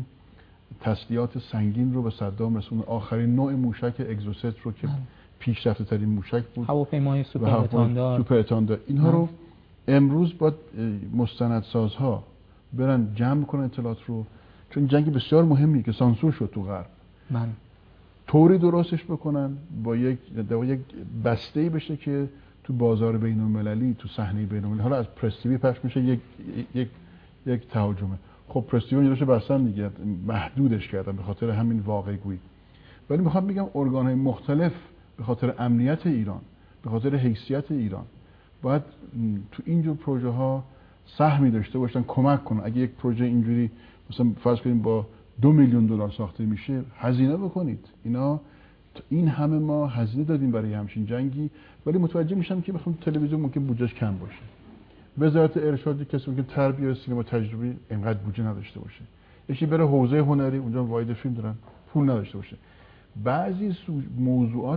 تسلیحات سنگین رو به صدام رسوند، آخرین نوع موشک اگزوست رو که پیشرفته ترین موشک بود، هواپیمای سوپر اتاندار سوپر اتاندار اینها رو امروز با مستندسازها برن جمع کنن اطلاعات رو، چون جنگ بسیار مهمی که سانسور شد تو غرب، من طوری درستش بکنن با یک با یک بسته‌ای بشه که تو بازار بین‌المللی، تو صحنه بین‌المللی، حالا از پرس تی وی پخش میشه، یک یک یک تهاجمه. خب پرس تی وی اونجاش بستن دیگه، محدودش کردن به خاطر همین واقع گویی. ولی میخوام بگم ارگان‌های مختلف به خاطر امنیت ایران، به خاطر حیثیت ایران، باید تو اینجور پروژه ها سهمی داشته باشن، کمک کنن. اگه یک پروژه اینجوری مثلا فرض کنیم با دو میلیون دلار ساخته میشه، هزینه بکنید. اینا این همه ما هزینه دادیم برای همچین جنگی، ولی متوجه میشم که بخوام تلویزیون ممکن بودجهش کم باشه. وزارت ارشاد کسی ممکن تربیت سینما تجربی اینقدر بودجه نداشته باشه. یکی بره حوزه هنری، اونجا واید فیلم دارن، پول نداشته باشه. بعضی موضوعات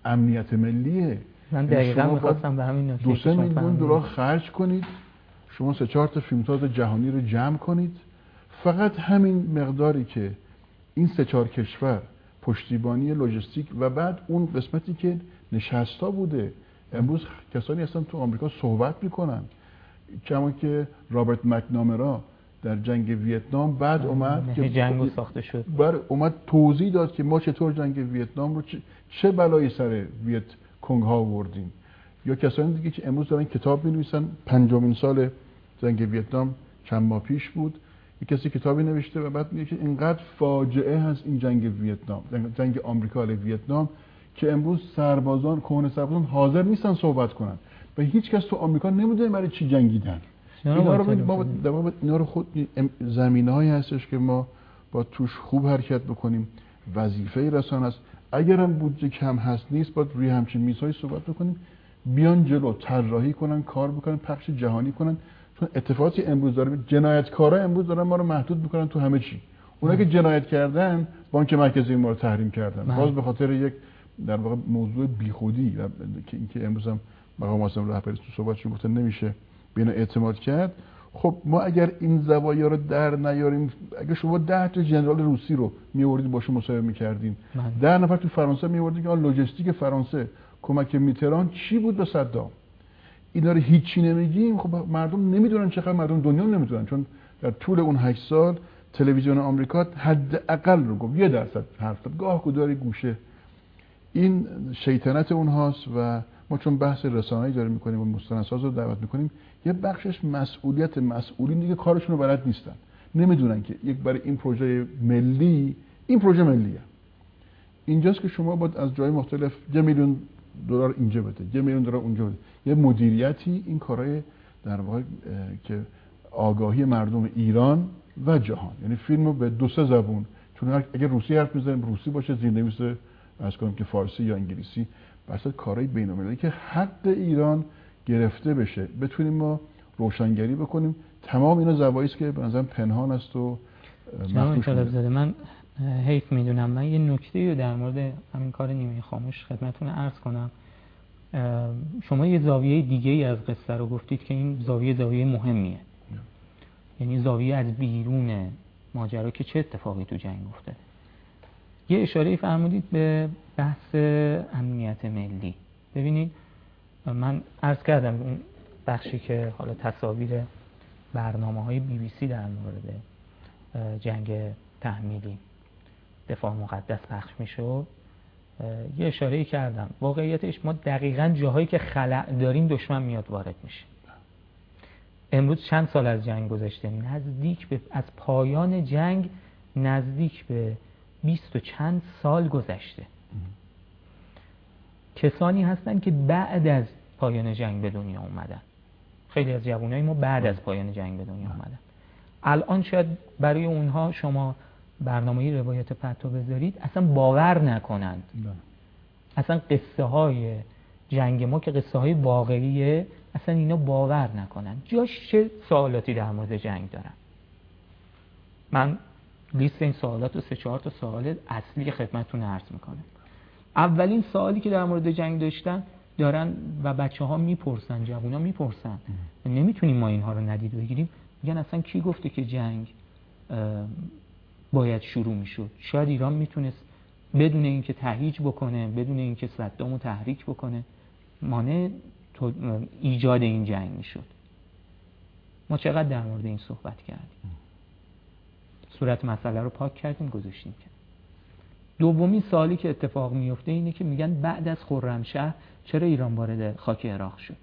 امنیت ملیه. من دقیقاً می‌خواستم به همین نکته دو سه میلیون دلار خرج کنید، شما سه چهار تا فیلمساز جهانی رو جمع کنید، فقط همین مقداری که این سه چهار کشور پشتیبانی لوجستیک و بعد اون قسمتی که نشستا بوده. امروز کسانی هستن تو آمریکا صحبت میکنن، کما که رابرت مکنامرا در جنگ ویتنام بعد اومد که جنگ ساخته شد، بعد اومد توضیح داد که ما چطور جنگ ویتنام رو چه, چه بلایی سر ویت کنگ ها آوردیم. یا کسانی دیگه که امروز دارن کتاب می‌نویسن، پنجمین سال جنگ ویتنام چند ماه پیش بود، یک کسی کتابی نوشته و بعد میگه که اینقدر فاجعه هست این جنگ ویتنام، جنگ آمریکا علیه ویتنام، که امروز سربازان کهنه سربازان حاضر نیستن صحبت کنن و هیچ کس تو آمریکا نمیدونه برای چی جنگیدن. اینا رو ما با اینا رو خود زمینه‌هایی هستش که ما با توش خوب حرکت بکنیم. وظیفه رسانه است. اگرم بودجه کم هست نیست، باید روی همچین میزهای صحبت بکنیم، بیان جلو، طراحی کنن، کار بکنن، پخش جهانی کنن. چون اتفاقی امروز داره، جنایتکارا امروز دارن ما رو محدود میکنن تو همه چی. اونا که جنایت کردن، بانک مرکزی ما رو تحریم کردن، باز به خاطر یک در واقع موضوع بیخودی که اینکه امروز هم مقام معظم رهبری تو صحبتشون گفتن نمیشه بنا اعتماد کرد. خب ما اگر این زوایا رو در نیاریم، اگه شما ده تا ژنرال روسی رو میوردید باشون مصاحبه میکردین، ده نفر تو فرانسه میوردید که لوجستیک فرانسه کمک میتران چی بود به صدام، اینا رو هیچی نمیگیم. خب مردم نمیدونن، چقدر مردم دنیا نمیدونن، چون در طول اون هشت سال تلویزیون آمریکا حداقل رو گفت یه درصد حرف زد، گاه گداری گوشه. این شیطنت اونهاست و ما چون بحث رسانه‌ای داریم میکنیم و مستندساز رو دعوت میکنیم، یه بخشش مسئولیت مسئولین دیگه کارشون رو بلد نیستن، نمیدونن که یک برای این پروژه ملی، این پروژه ملیه، اینجاست که شما باید از جای مختلف یه میلیون دلار اینجا بده، یه میلیون دلار اونجا بده، یه مدیریتی این کارهای در واقع که آگاهی مردم ایران و جهان، یعنی فیلمو به دو سه زبون، چون اگه روسی حرف میزنیم روسی باشه، زیرنویس از کنیم که فارسی یا انگلیسی، واسه کارهای بین‌المللی که حق ایران گرفته بشه، بتونیم ما روشنگری بکنیم. تمام اینا زوایایی است که به نظرم پنهان است و مخفی شده. من حیف میدونم، من یه نکته رو در مورد همین کار نیمه خاموش خدمتتون عرض کنم. شما یه زاویه دیگه ای از قصه رو گفتید که این زاویه زاویه مهمیه، یعنی زاویه از بیرون ماجرا که چه اتفاقی تو جنگ افتاده. یه اشاره فرمودید به بحث امنیت ملی. ببینید من عرض کردم اون بخشی که حالا تصاویر برنامه‌های بی بی سی در مورد جنگ تحمیلی دفاع مقدس پخش میشد، یه اشاره‌ای کردم. واقعیتش ما دقیقاً جاهایی که خلأ داریم دشمن میاد وارد میشه. امروز چند سال از جنگ گذشته، نزدیک به از پایان جنگ نزدیک به بیست و چند سال گذشته. کسانی هستن که بعد از پایان جنگ به دنیا اومدن. خیلی از جوانای ما بعد از پایان جنگ به دنیا اومدن. الان شاید برای اونها شما برنامه‌ای روایت پتو بذارید اصلا باور نکنند. اصلا قصه های جنگ ما که قصه های واقعیه، اصلا اینا باور نکنند. جاش چه سوالاتی در مورد جنگ دارن. من لیست این سوالات رو سه چهار تا سوال اصلی خدمتتون عرض میکنم. اولین سوالی که در مورد جنگ داشتن دارن و بچه ها میپرسن، جوان ها میپرسن، نمیتونیم ما اینها رو ندید بگیریم. میگن اصلا کی گفته که جنگ باید شروع میشد؟ شاید ایران میتونست بدون اینکه تهییج بکنه، بدون اینکه صدامو تحریک بکنه، مانع ایجاد این جنگ میشد. ما چقدر در مورد این صحبت کردیم، صورت مسئله رو پاک کردیم گذاشتیم. دومین سوالی که اتفاق میفته اینه که میگن بعد از خرمشهر چرا ایران وارد خاک عراق شد؟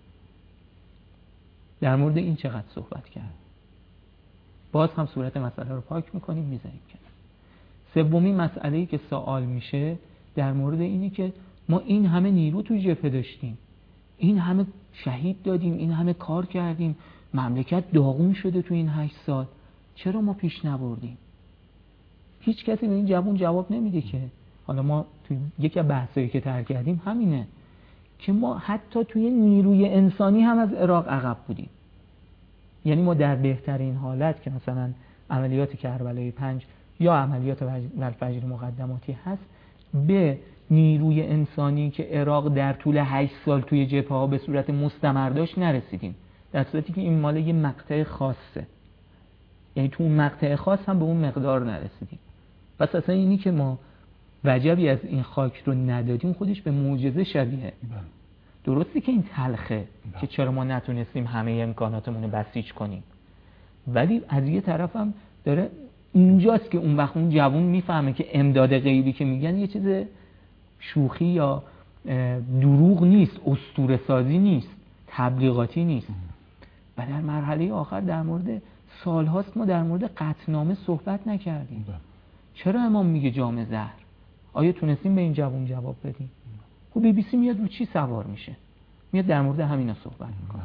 در مورد این چقدر صحبت کرد؟ باز هم صورت مسئله رو پاک میکنیم میذاریم کنار. سومین مسئله‌ای که سوال میشه در مورد اینه که ما این همه نیرو تو جبهه داشتیم، این همه شهید دادیم، این همه کار کردیم، مملکت داغون شده تو این هشت سال، چرا ما پیش نبردیم؟ هیچ کسی به این جواب جواب نمیده. که حالا ما تو یکی از بحثایی که طرح کردیم همینه که ما حتی توی نیروی انسانی هم از عراق عقب بودیم. یعنی ما در بهترین حالت که مثلا عملیات کربلای پنج یا عملیات ولفجر مقدماتی هست، به نیروی انسانی که عراق در طول هشت سال توی جبهه ها به صورت مستمر داشت نرسیدیم، در صورتی که این مال یه مقطع خاصه، یعنی تو اون مقطع خاص هم به اون مقدار نرسیدیم. پس اصلا اینی که ما وجبی از این خاک رو ندادیم خودش به معجزه شبیه. درسته که این تلخه که چرا ما نتونستیم همه امکاناتمون رو بسیج کنیم، ولی از یه طرف هم داره اینجاست که اون وقت اون جوون میفهمه که امداد غیبی که میگن یه چیز شوخی یا دروغ نیست، اسطوره سازی نیست، تبلیغاتی نیست. و در مرحله آخر در مورد سالهاست ما در مورد قطعنامه صحبت نکردیم. چرا امام میگه جام زهر؟ آیا تونستیم به این جوون جواب بدیم؟ خب بی بی سی میاد رو چی سوار میشه؟ میاد در مورد همینا صحبت میکنه.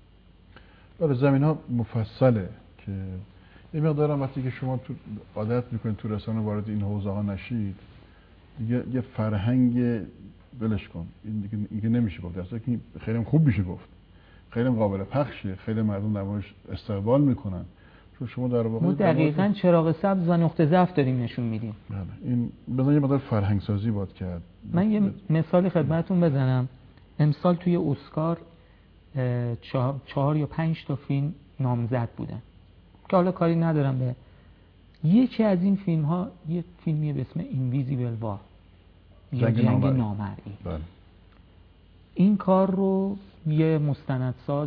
بله زمین ها مفصله که یه مقدارم وقتی که شما تو عادت میکنید تو رسانه وارد این حوزه ها نشید دیگه یه فرهنگ بلش کن، این دیگه, دیگه نمیشه گفت، اصلا که خیلی خوب میشه گفت، خیلی قابل پخشه، خیلی مردم در موردش استقبال میکنن، چون شما در واقع ما دقیقاً چراغ سبز و نقطه ضعف داریم نشون میدیم. بله این بزن یه مقدار فرهنگ سازی باید کرد. من یه مثالی خدمتتون بزنم. امسال توی اسکار چهار, چهار یا پنج تا فیلم نامزد بودن که حالا کاری ندارم به یکی از این فیلم ها، یه فیلمیه به اسم اینویزیبل وار یا جنگ, جنگ نامرئی. بله. این کار رو یه مستندساز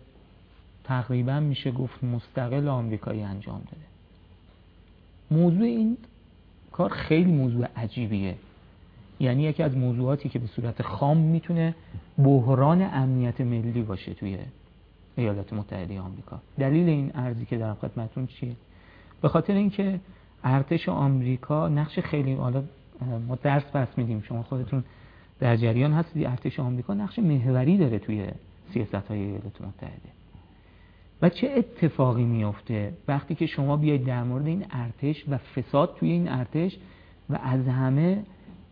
تقریبا میشه گفت مستقل آمریکایی انجام داده. موضوع این کار خیلی موضوع عجیبیه، یعنی یکی از موضوعاتی که به صورت خام میتونه بحران امنیت ملی باشه توی ایالات متحده آمریکا. دلیل این عرضی که دارم خدمتتون چیه؟ به خاطر اینکه ارتش آمریکا نقش خیلی، حالا ما درس پس میدیم شما خودتون در جریان هستید، ارتش آمریکا نقش محوری داره توی سیاست‌های ایالات متحده. و چه اتفاقی میفته وقتی که شما بیاید در مورد این ارتش و فساد توی این ارتش و از همه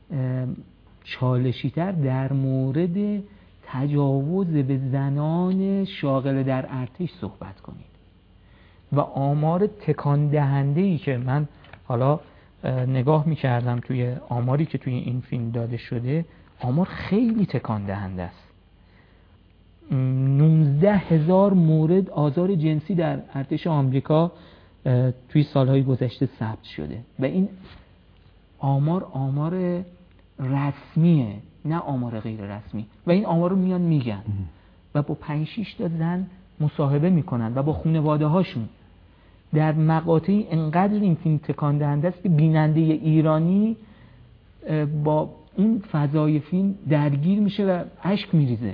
چالشی‌تر در مورد تجاوز به زنان شاغل در ارتش صحبت کنید. و آمار تکان دهنده‌ای که من حالا نگاه می‌کردم توی آماری که توی این فیلم داده شده، آمار خیلی تکان دهنده است. نوزده هزار مورد آزار جنسی در ارتش آمریکا توی سالهای گذشته ثبت شده و این آمار آمار رسمیه، نه آمار غیر رسمی. و این آمار رو میان میگن و با پنج شش تا زن مصاحبه میکنن و با خانواده هاشون. در مقاطعی انقدر این فیلم تکان دهنده است که بیننده ایرانی با اون فضای فیلم درگیر میشه و اشک میریزه.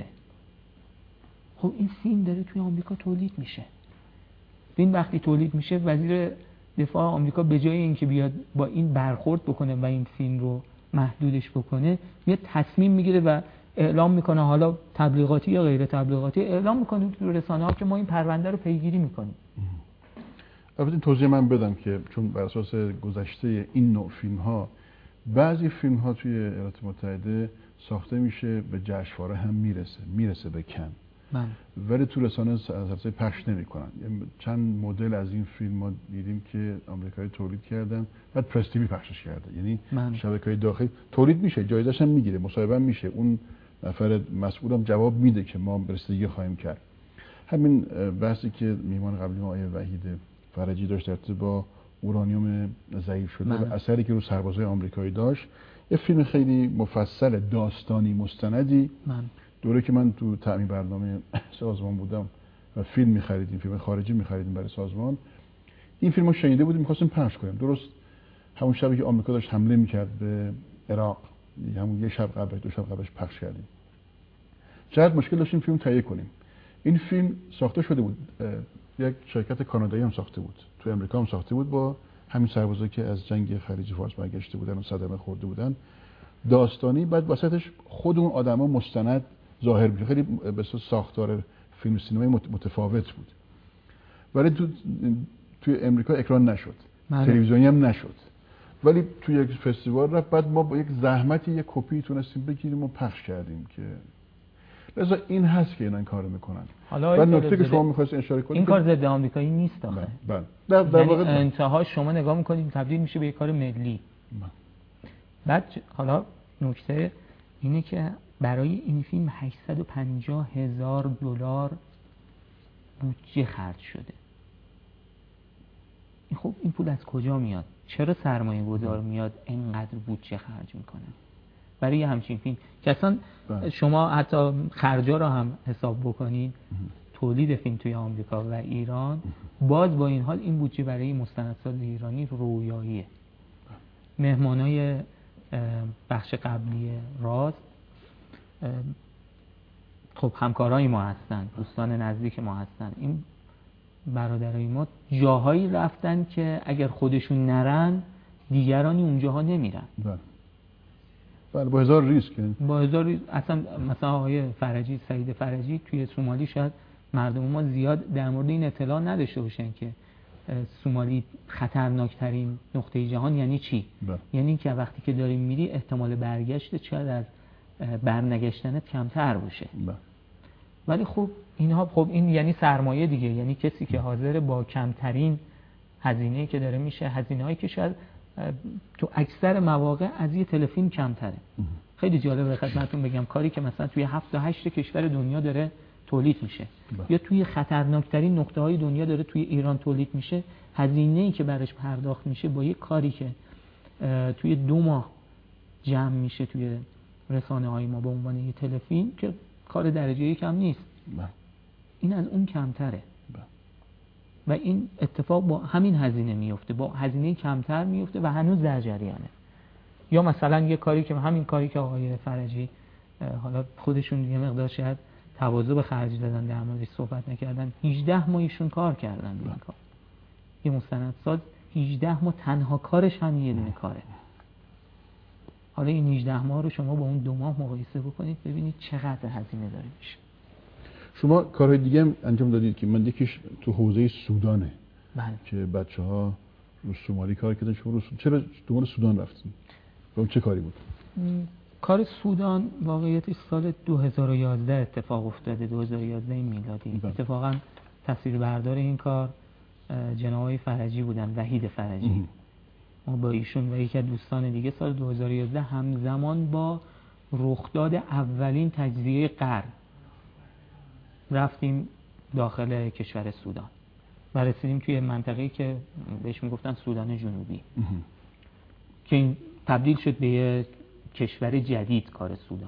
خب این فیلم داره توی آمریکا تولید میشه. این وقتی تولید میشه وزیر دفاع آمریکا به جای اینکه بیاد با این برخورد بکنه و این فیلم رو محدودش بکنه، میاد تصمیم میگیره و اعلام میکنه، حالا تبلیغاتی یا غیر تبلیغاتی، اعلام میکنه تو رسانه ها که ما این پرونده رو پیگیری میکنیم. البته این توضیح من بدم که چون بر اساس گذشته این نوع فیلم ها بعضی فیلم ها توی ایالات متحده ساخته میشه به جشنواره هم میرسه، میرسه به کن، من. ولی تو رسانه از پخش نمیکنن. چند مدل از این فیلم ما دیدیم که آمریکایی تولید کردن بعد پرس تیوی پخشش کرده، یعنی شبکه‌های داخلی تولید میشه، جایزش هم میگیره، مصاحبه میشه، اون نفر مسئولم جواب میده که ما رسیدگی خواهیم کرد. همین بحثی که میهمان قبلی ما آیه وحید فرجی داشت در ارتباط با اورانیوم ضعیف شده و اثری که رو سربازای آمریکایی داشت، یه فیلم خیلی مفصل داستانی مستندی من. دوره که من تو تعیین برنامه سازمان بودم و فیلم می‌خریدیم، فیلم خارجی می‌خریدیم برای سازمان، این فیلمو شنیده بودیم می‌خواستیم پخش کنیم. درست همون شبی که آمریکا داشت حمله می‌کرد به عراق، همون یه شب قبل دو شب قبلش پخش کردیم. چقدر مشکل داشتیم فیلم تهیه کنیم. این فیلم ساخته شده بود، یک شرکت کانادایی هم ساخته بود، تو امریکا هم ساخته بود با همین سربازایی که از جنگ خلیج فارس برگشته بودن و صدمه خورده بودن، داستانی. بعد وسطش خود اون آدما مستند ظاهر میشه، خیلی به اساس ساختار فیلم سینمایی متفاوت بود، ولی تو توی امریکا اکران نشد، تلویزیونی هم نشد، ولی توی یک فستیوال رفت. بعد ما با یک زحمتی یک کپی تونستیم بگیریم و پخش کردیم که لذا این هست که اینا این کارو میکنن. حالا نکته که شما می‌خواستید اشاره کنید این کار ضد آمریکایی نیست آخه. بله. در در واقع انتها شما نگاه می‌کنید تبدیل میشه به یک کار ملی. بعد حالا نکته اینه که برای این فیلم هشتصد و پنجاه هزار دلار بودجه خرج شده. خب این پول از کجا میاد؟ چرا سرمایه گذار میاد اینقدر بودجه خرج میکنه برای همچین فیلم که اصلا شما حتی خرجا رو هم حساب بکنید، تولید فیلم توی آمریکا و ایران، باز با این حال این بودجه برای مستندساز ایرانی رویاییه. مهمانای بخش قبلی راز خب همکارای ما هستن، دوستان نزدیک ما هستن. این برادرای ما جاهایی رفتن که اگر خودشون نرن دیگرانی اونجاها نمیرن. بله. بله با هزار ریسک. با هزار ریسک. اصلا مثلا آقای فرجی، سعید فرجی توی سومالی شاید مردم ما زیاد در مورد این اطلاع نداشته باشن که سومالی خطرناکترین نقطه جهان یعنی چی؟ بله. یعنی که وقتی که داریم میری احتمال برگشت شاید از برنگشتنت کمتر باشه. بله. ولی خب اینها خب این یعنی سرمایه دیگه، یعنی کسی که حاضر با کمترین هزینه‌ای که داره میشه، هزینه‌هایی که شاید تو اکثر مواقع از یه تلفیلم کمتره. خیلی جالبه خدمتتون بگم کاری که مثلا توی هفت تا هشت کشور دنیا داره تولید میشه با. یا توی خطرناکترین نقطه‌های دنیا داره توی ایران تولید میشه، هزینه‌ای که براش پرداخت میشه با یه کاری که توی دو ماه جمع میشه توی رسانه‌های ما به عنوان یه تلفیلم که کار درجه یک هم نیست با. این از اون کمتره با. و این اتفاق با همین هزینه میفته، با هزینه کمتر میفته و هنوز در جریانه. یا مثلا یه کاری که همین کاری که آقای فرجی حالا خودشون یه مقدار شاید تواضع به خرج دادن در موردش صحبت نکردن، هجده ماه ایشون کار کردن به این کار. یه مستندساز هجده ماه تنها کارش هم یه دونه کاره. حالا این هجده ماه رو شما با اون دو ماه مقایسه بکنید ببینید چقدر هزینه داره میشه. شما کارهای دیگه هم انجام دادید که من یکیش تو حوزه سودانه. بله. که بچه‌ها رو سومالی کار کردن، شما رو سود... چرا دنبال سودان رفتید؟ اون چه کاری بود؟ م... کار سودان واقعیتش سال دو هزار و یازده اتفاق افتاده، دو هزار و یازده میلادی. بله. اتفاقا تصویربردار این کار جناب فرجی بودن، وحید فرجی. ام. ما با ایشون و یکی از دوستان دیگه سال دو هزار و یازده همزمان با رخداد اولین تجزیه قرن رفتیم داخل کشور سودان و رسیدیم توی منطقه‌ای که بهش میگفتن سودان جنوبی ام. که این تبدیل شد به یک کشور جدید کار سودان.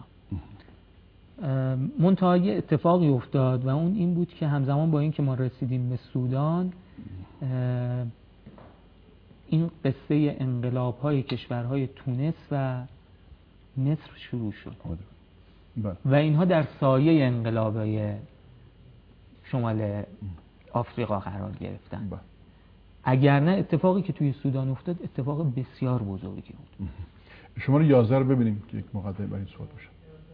منتها یه اتفاقی افتاد و اون این بود که همزمان با این که ما رسیدیم به سودان این قصه انقلاب‌های کشورهای تونس و مصر شروع شد و اینها در سایه انقلاب‌های شمال آفریقا قرار گرفتن. اگر نه اتفاقی که توی سودان افتاد اتفاق بسیار بزرگی بود. شما رو یازده رو ببینیم که یک مقدمه برای این صحبت باشه.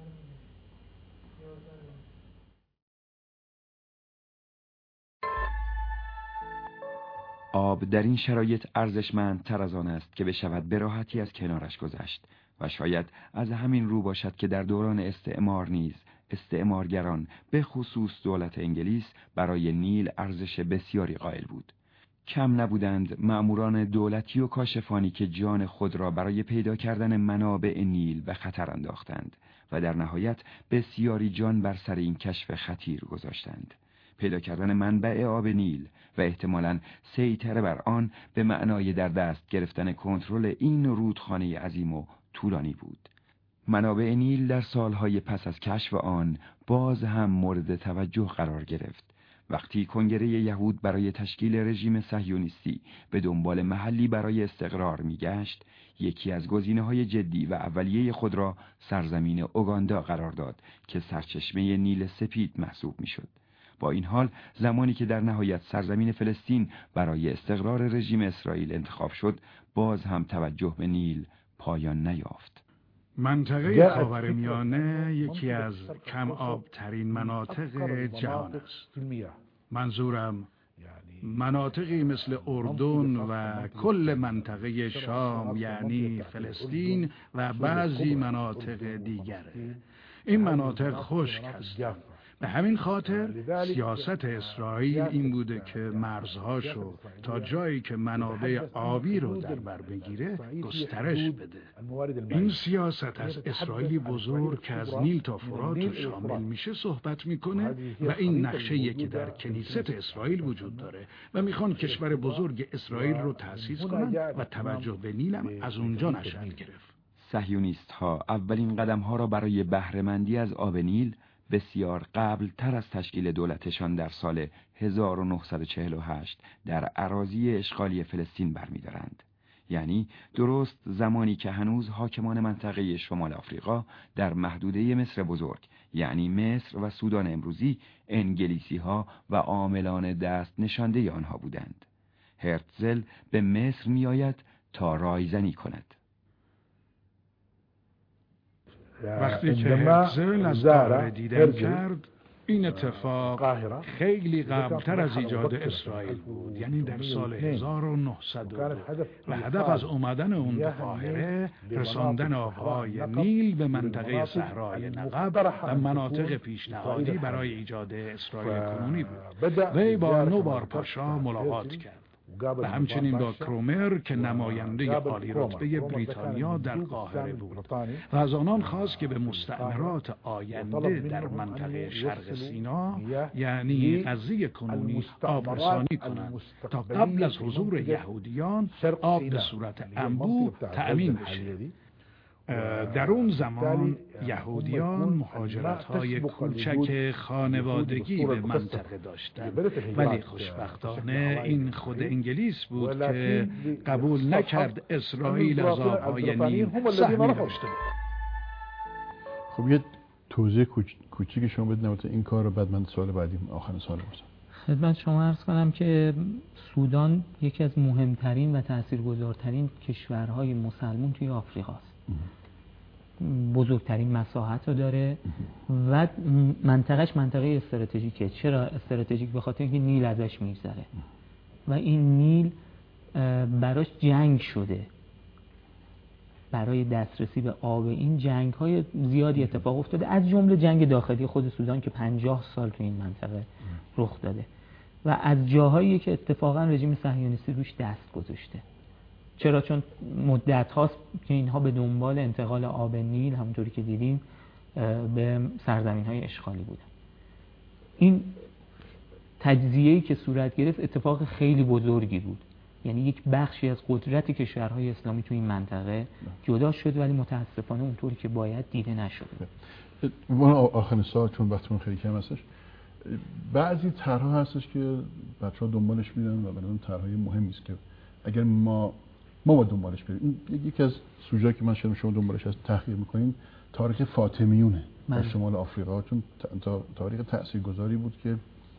آب در این شرایط ارزشمندتر از آن است که بشود به راحتی از کنارش گذشت و شاید از همین رو باشد که در دوران استعمار نیز استعمارگران به خصوص دولت انگلیس برای نیل ارزش بسیاری قائل بود. کم نبودند مأموران دولتی و کاشفانی که جان خود را برای پیدا کردن منابع نیل به خطر انداختند و در نهایت بسیاری جان بر سر این کشف خطیر گذاشتند. پیدا کردن منبع آب نیل و احتمالاً سیطره بر آن به معنای در دست گرفتن کنترل این رودخانه عظیم و طولانی بود. منابع نیل در سالهای پس از کشف آن باز هم مورد توجه قرار گرفت. وقتی کنگره یهود برای تشکیل رژیم صهیونیستی به دنبال محلی برای استقرار می‌گشت، یکی از گزینه‌های جدی و اولیه خود را سرزمین اوگاندا قرار داد که سرچشمه نیل سپید محسوب می‌شد. با این حال زمانی که در نهایت سرزمین فلسطین برای استقرار رژیم اسرائیل انتخاب شد، باز هم توجه به نیل پایان نیافت. منطقه خاورمیانه یکی از کم آب ترین مناطق جهان است. منظورم مناطقی مثل اردن و کل منطقه شام یعنی فلسطین و بعضی مناطق دیگره. این مناطق خشک هستند به همین خاطر سیاست اسرائیل این بوده که مرزهاشو تا جایی که منابع آبی رو در بر بگیره گسترش بده. این سیاست از اسرائیلی بزرگ که از نیل تا فرات شامل میشه صحبت میکنه و این نقشه‌ایه که در کنیست اسرائیل وجود داره و میخوان کشور بزرگ اسرائیل رو تأسیس کنن و توجه به نیلم از اونجا نشأت گرفت. صهیونیست ها اولین قدم ها را برای بهره‌مندی از آب نیل بسیار قبل تر از تشکیل دولتشان در سال هزار و نهصد و چهل و هشت در اراضی اشغالی فلسطین برمی‌دارند. یعنی درست زمانی که هنوز حاکمان منطقه شمال آفریقا در محدوده مصر بزرگ یعنی مصر و سودان امروزی انگلیسی ها و عاملان دست نشانده آنها بودند. هرتزل به مصر می آید تا رایزنی کند. وقتی که هرتزل از قاهره دیدن کرد، این اتفاق خیلی قبلتر از ایجاد اسرائیل بود، یعنی در سال هزار و نهصد و دو، و هدف از اومدن اون به قاهره رساندن آبهای نیل به منطقه صحرای نقب و مناطق پیشنهادی برای ایجاد اسرائیل کنونی بود. وی با نوبار پاشا ملاقات کرد و همچنین با کرومر که نماینده عالی رتبه بریتانیا در قاهره بود و از آنان خواست که به مستعمرات آینده در منطقه شرق سینا یعنی غزه کنونی آبرسانی کنند تا قبل از حضور یهودیان آب به صورت انبوه تأمین بشه. در اون زمان یهودیان مهاجرت‌های کوچک خانوادگی به منطقه داشتند، ولی خوشبختانه این خود انگلیس بود که قبول نکرد اسرائیل از آبهای نیل سهمی داشته بود. خب یه توضیح کوچیک شما بدید نباید این کار رو، بعد من سوال بعدی آخر سال بپرسم. خدمت شما عرض کنم که سودان یکی از مهمترین و تاثیرگذارترین کشورهای مسلمان توی آفریقاست. بزرگترین مساحت رو داره و منطقهش منطقه استراتژیکه. چرا استراتژیک؟ به خاطر اینکه نیل ازش میگذره و این نیل براش جنگ شده. برای دسترسی به آب این جنگ های زیادی اتفاق افتاده، از جمله جنگ داخلی خود سودان که پنجاه سال تو این منطقه رخ داده و از جاهایی که اتفاقا رژیم صهیونیستی روش دست گذاشته. چرا؟ چون مدت هاست که اینها به دنبال انتقال آب نیل همونطوری که دیدیم به سرزمین های اشغالی بودن. این تجزیه‌ای که صورت گرفت اتفاق خیلی بزرگی بود، یعنی یک بخشی از قدرت کشورهای اسلامی تو این منطقه جدا شد، ولی متاسفانه اونطوری که باید دیده نشد. من آخرین سال چون وقتمون خیلی کم هستش، بعضی طرح‌ها هستش که بچه‌ها دنبالش میرن و برای طرح‌های مهمی است که اگر ما ما با دنبالش بریم. این یکی از سوژه‌ای که من شما شما دنبالش از تحقیق می‌کنین تاریخ فاطمیونه در شمال آفریقا، چون تاریخ تاثیرگذاری بود که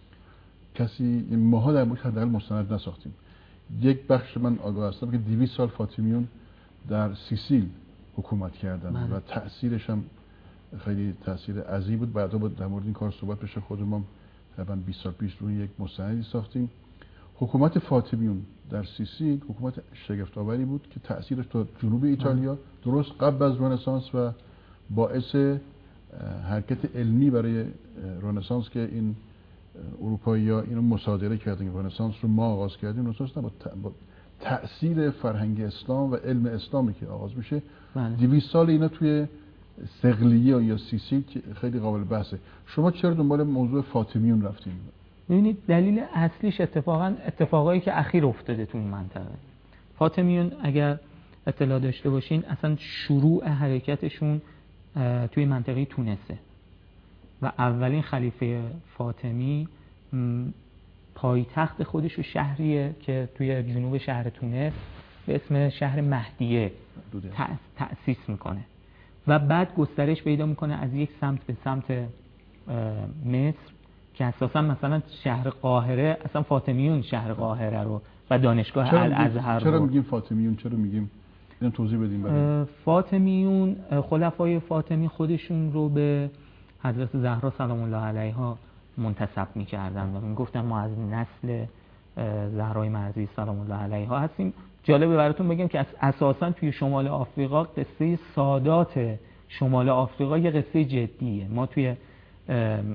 کسی ماها در موردش حداقل مستند نساختیم. یک بخش من آگاه هستم که دویست سال فاطمیون در سیسیل حکومت کردن من. و تأثیرش هم خیلی تأثیر عظیم بود. بعدا با در مورد این کار صحبت بشه. خود ما تقریبا بیست سال پیش روی یک مستندی ساختیم. حکومت فاطمیون در سیسیل حکومت شگفت‌آوری بود که تأثیرش تا جنوب ایتالیا درست قبل از رنسانس و باعث حرکت علمی برای رنسانس که این اروپایی‌ها اینو مصادره کردن. رنسانس رو ما آغاز کردیم. رنسانس نه با تأثیر فرهنگ اسلام و علم اسلامی که آغاز میشه. دویست سال اینا توی صقلیه یا سیسیل خیلی قابل بحثه. شما چرا دنبال موضوع فاطمیون رفتین؟ ببینید دلیل اصلیش اتفاقا اتفاقایی که اخیر افتاده تو این منطقه. فاطمیون اگر اطلاع داشته باشین اصلا شروع حرکتشون توی منطقه تونسه و اولین خلیفه فاطمی پایتخت خودش و شهریه که توی جنوب شهر تونس به اسم شهر مهدیه تأسیس میکنه و بعد گسترش پیدا میکنه از یک سمت به سمت مصر که اساسا مثلا شهر قاهره اصلا فاطمیون شهر قاهره رو و دانشگاه الازهر رو. چرا میگیم فاطمیون؟ چرا میگیم؟ اینو توضیح بدیم برای فاطمیون. خلفای فاطمی خودشون رو به حضرت زهرا سلام الله علیها منتسب میکردن و میگفتن ما از نسل زهرای مرضی سلام الله علیها هستیم. جالبه براتون بگم که اساسا توی شمال آفریقا قصه سادات شمال آفریقا یه قصه جدیه. ما توی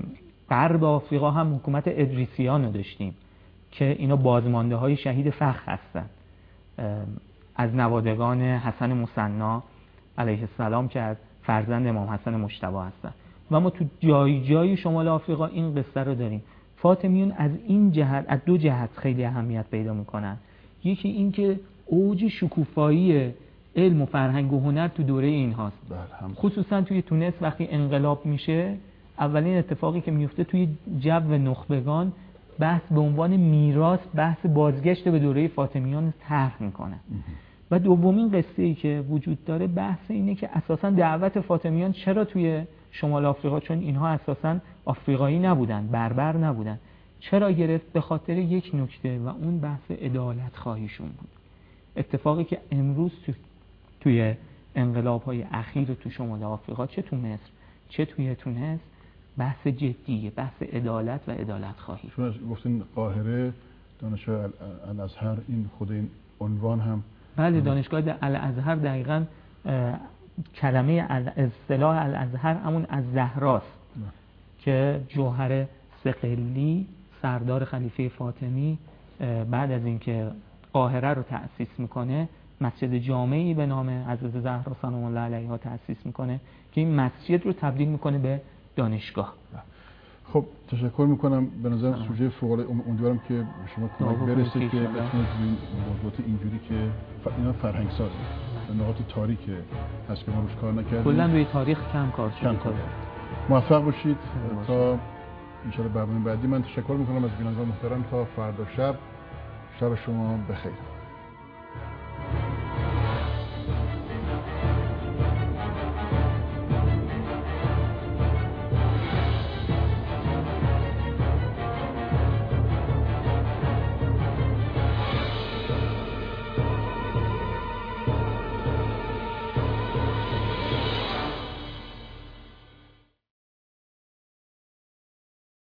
غرب آفریقا هم حکومت ادریسیان رو داشتیم که اینا بازمانده های شهید فخر هستن، از نوادگان حسن مصنی علیه السلام که از فرزند امام حسن مجتبی هستن و ما تو جای جای شمال آفریقا این قصه رو داریم. فاطمیون از این جهت، از دو جهت خیلی اهمیت پیدا میکنن. یکی این که اوج شکوفایی علم و فرهنگ و هنر تو دوره این هاست، خصوصا توی تونس وقتی انقلاب میشه اولین اتفاقی که میفته توی جو نخبگان بحث به عنوان میراث، بحث بازگشت به دوره فاطمیان طرح میکنه. و دومین قصه ای که وجود داره بحث اینه که اساسا دعوت فاطمیان چرا توی شمال آفریقا، چون اینها اساسا آفریقایی نبودن، بربر نبودن، چرا گرفت؟ به خاطر یک نکته و اون بحث عدالت خواهیشون بود. اتفاقی که امروز تو توی انقلاب های اخیر تو شمال آفریقا، چه تو مصر چه توی تونس، بحث جدیه، بحث عدالت و عدالت خواهی. شما گفتین قاهره دانشگاه الازهر، این خود این عنوان هم بله، دانشگاه الازهر دقیقاً کلمه اصطلاح الازهر همون از زهراست که جوهر صقلی سردار خلیفه فاطمی بعد از اینکه قاهره رو تأسیس میکنه مسجد جامعی به نام حضرت زهرا سلام الله علیها تأسیس میکنه که این مسجد رو تبدیل میکنه به دانشگاه. خب تشکر میکنم. به نظر سوژه فوق العاده، امیدوارم که شما کمک برسه که بتونید این موضوعات اینجوری که اینا فرهنگ سازه، نقاط تاریک هست که ما روش کار نکردیم، کلا روی تاریخ کم کار شده. موفق باشید تا ان شاء الله برنامه بعدی. من تشکر میکنم از بینندگان محترم. تا فردا شب، شب شما بخیر.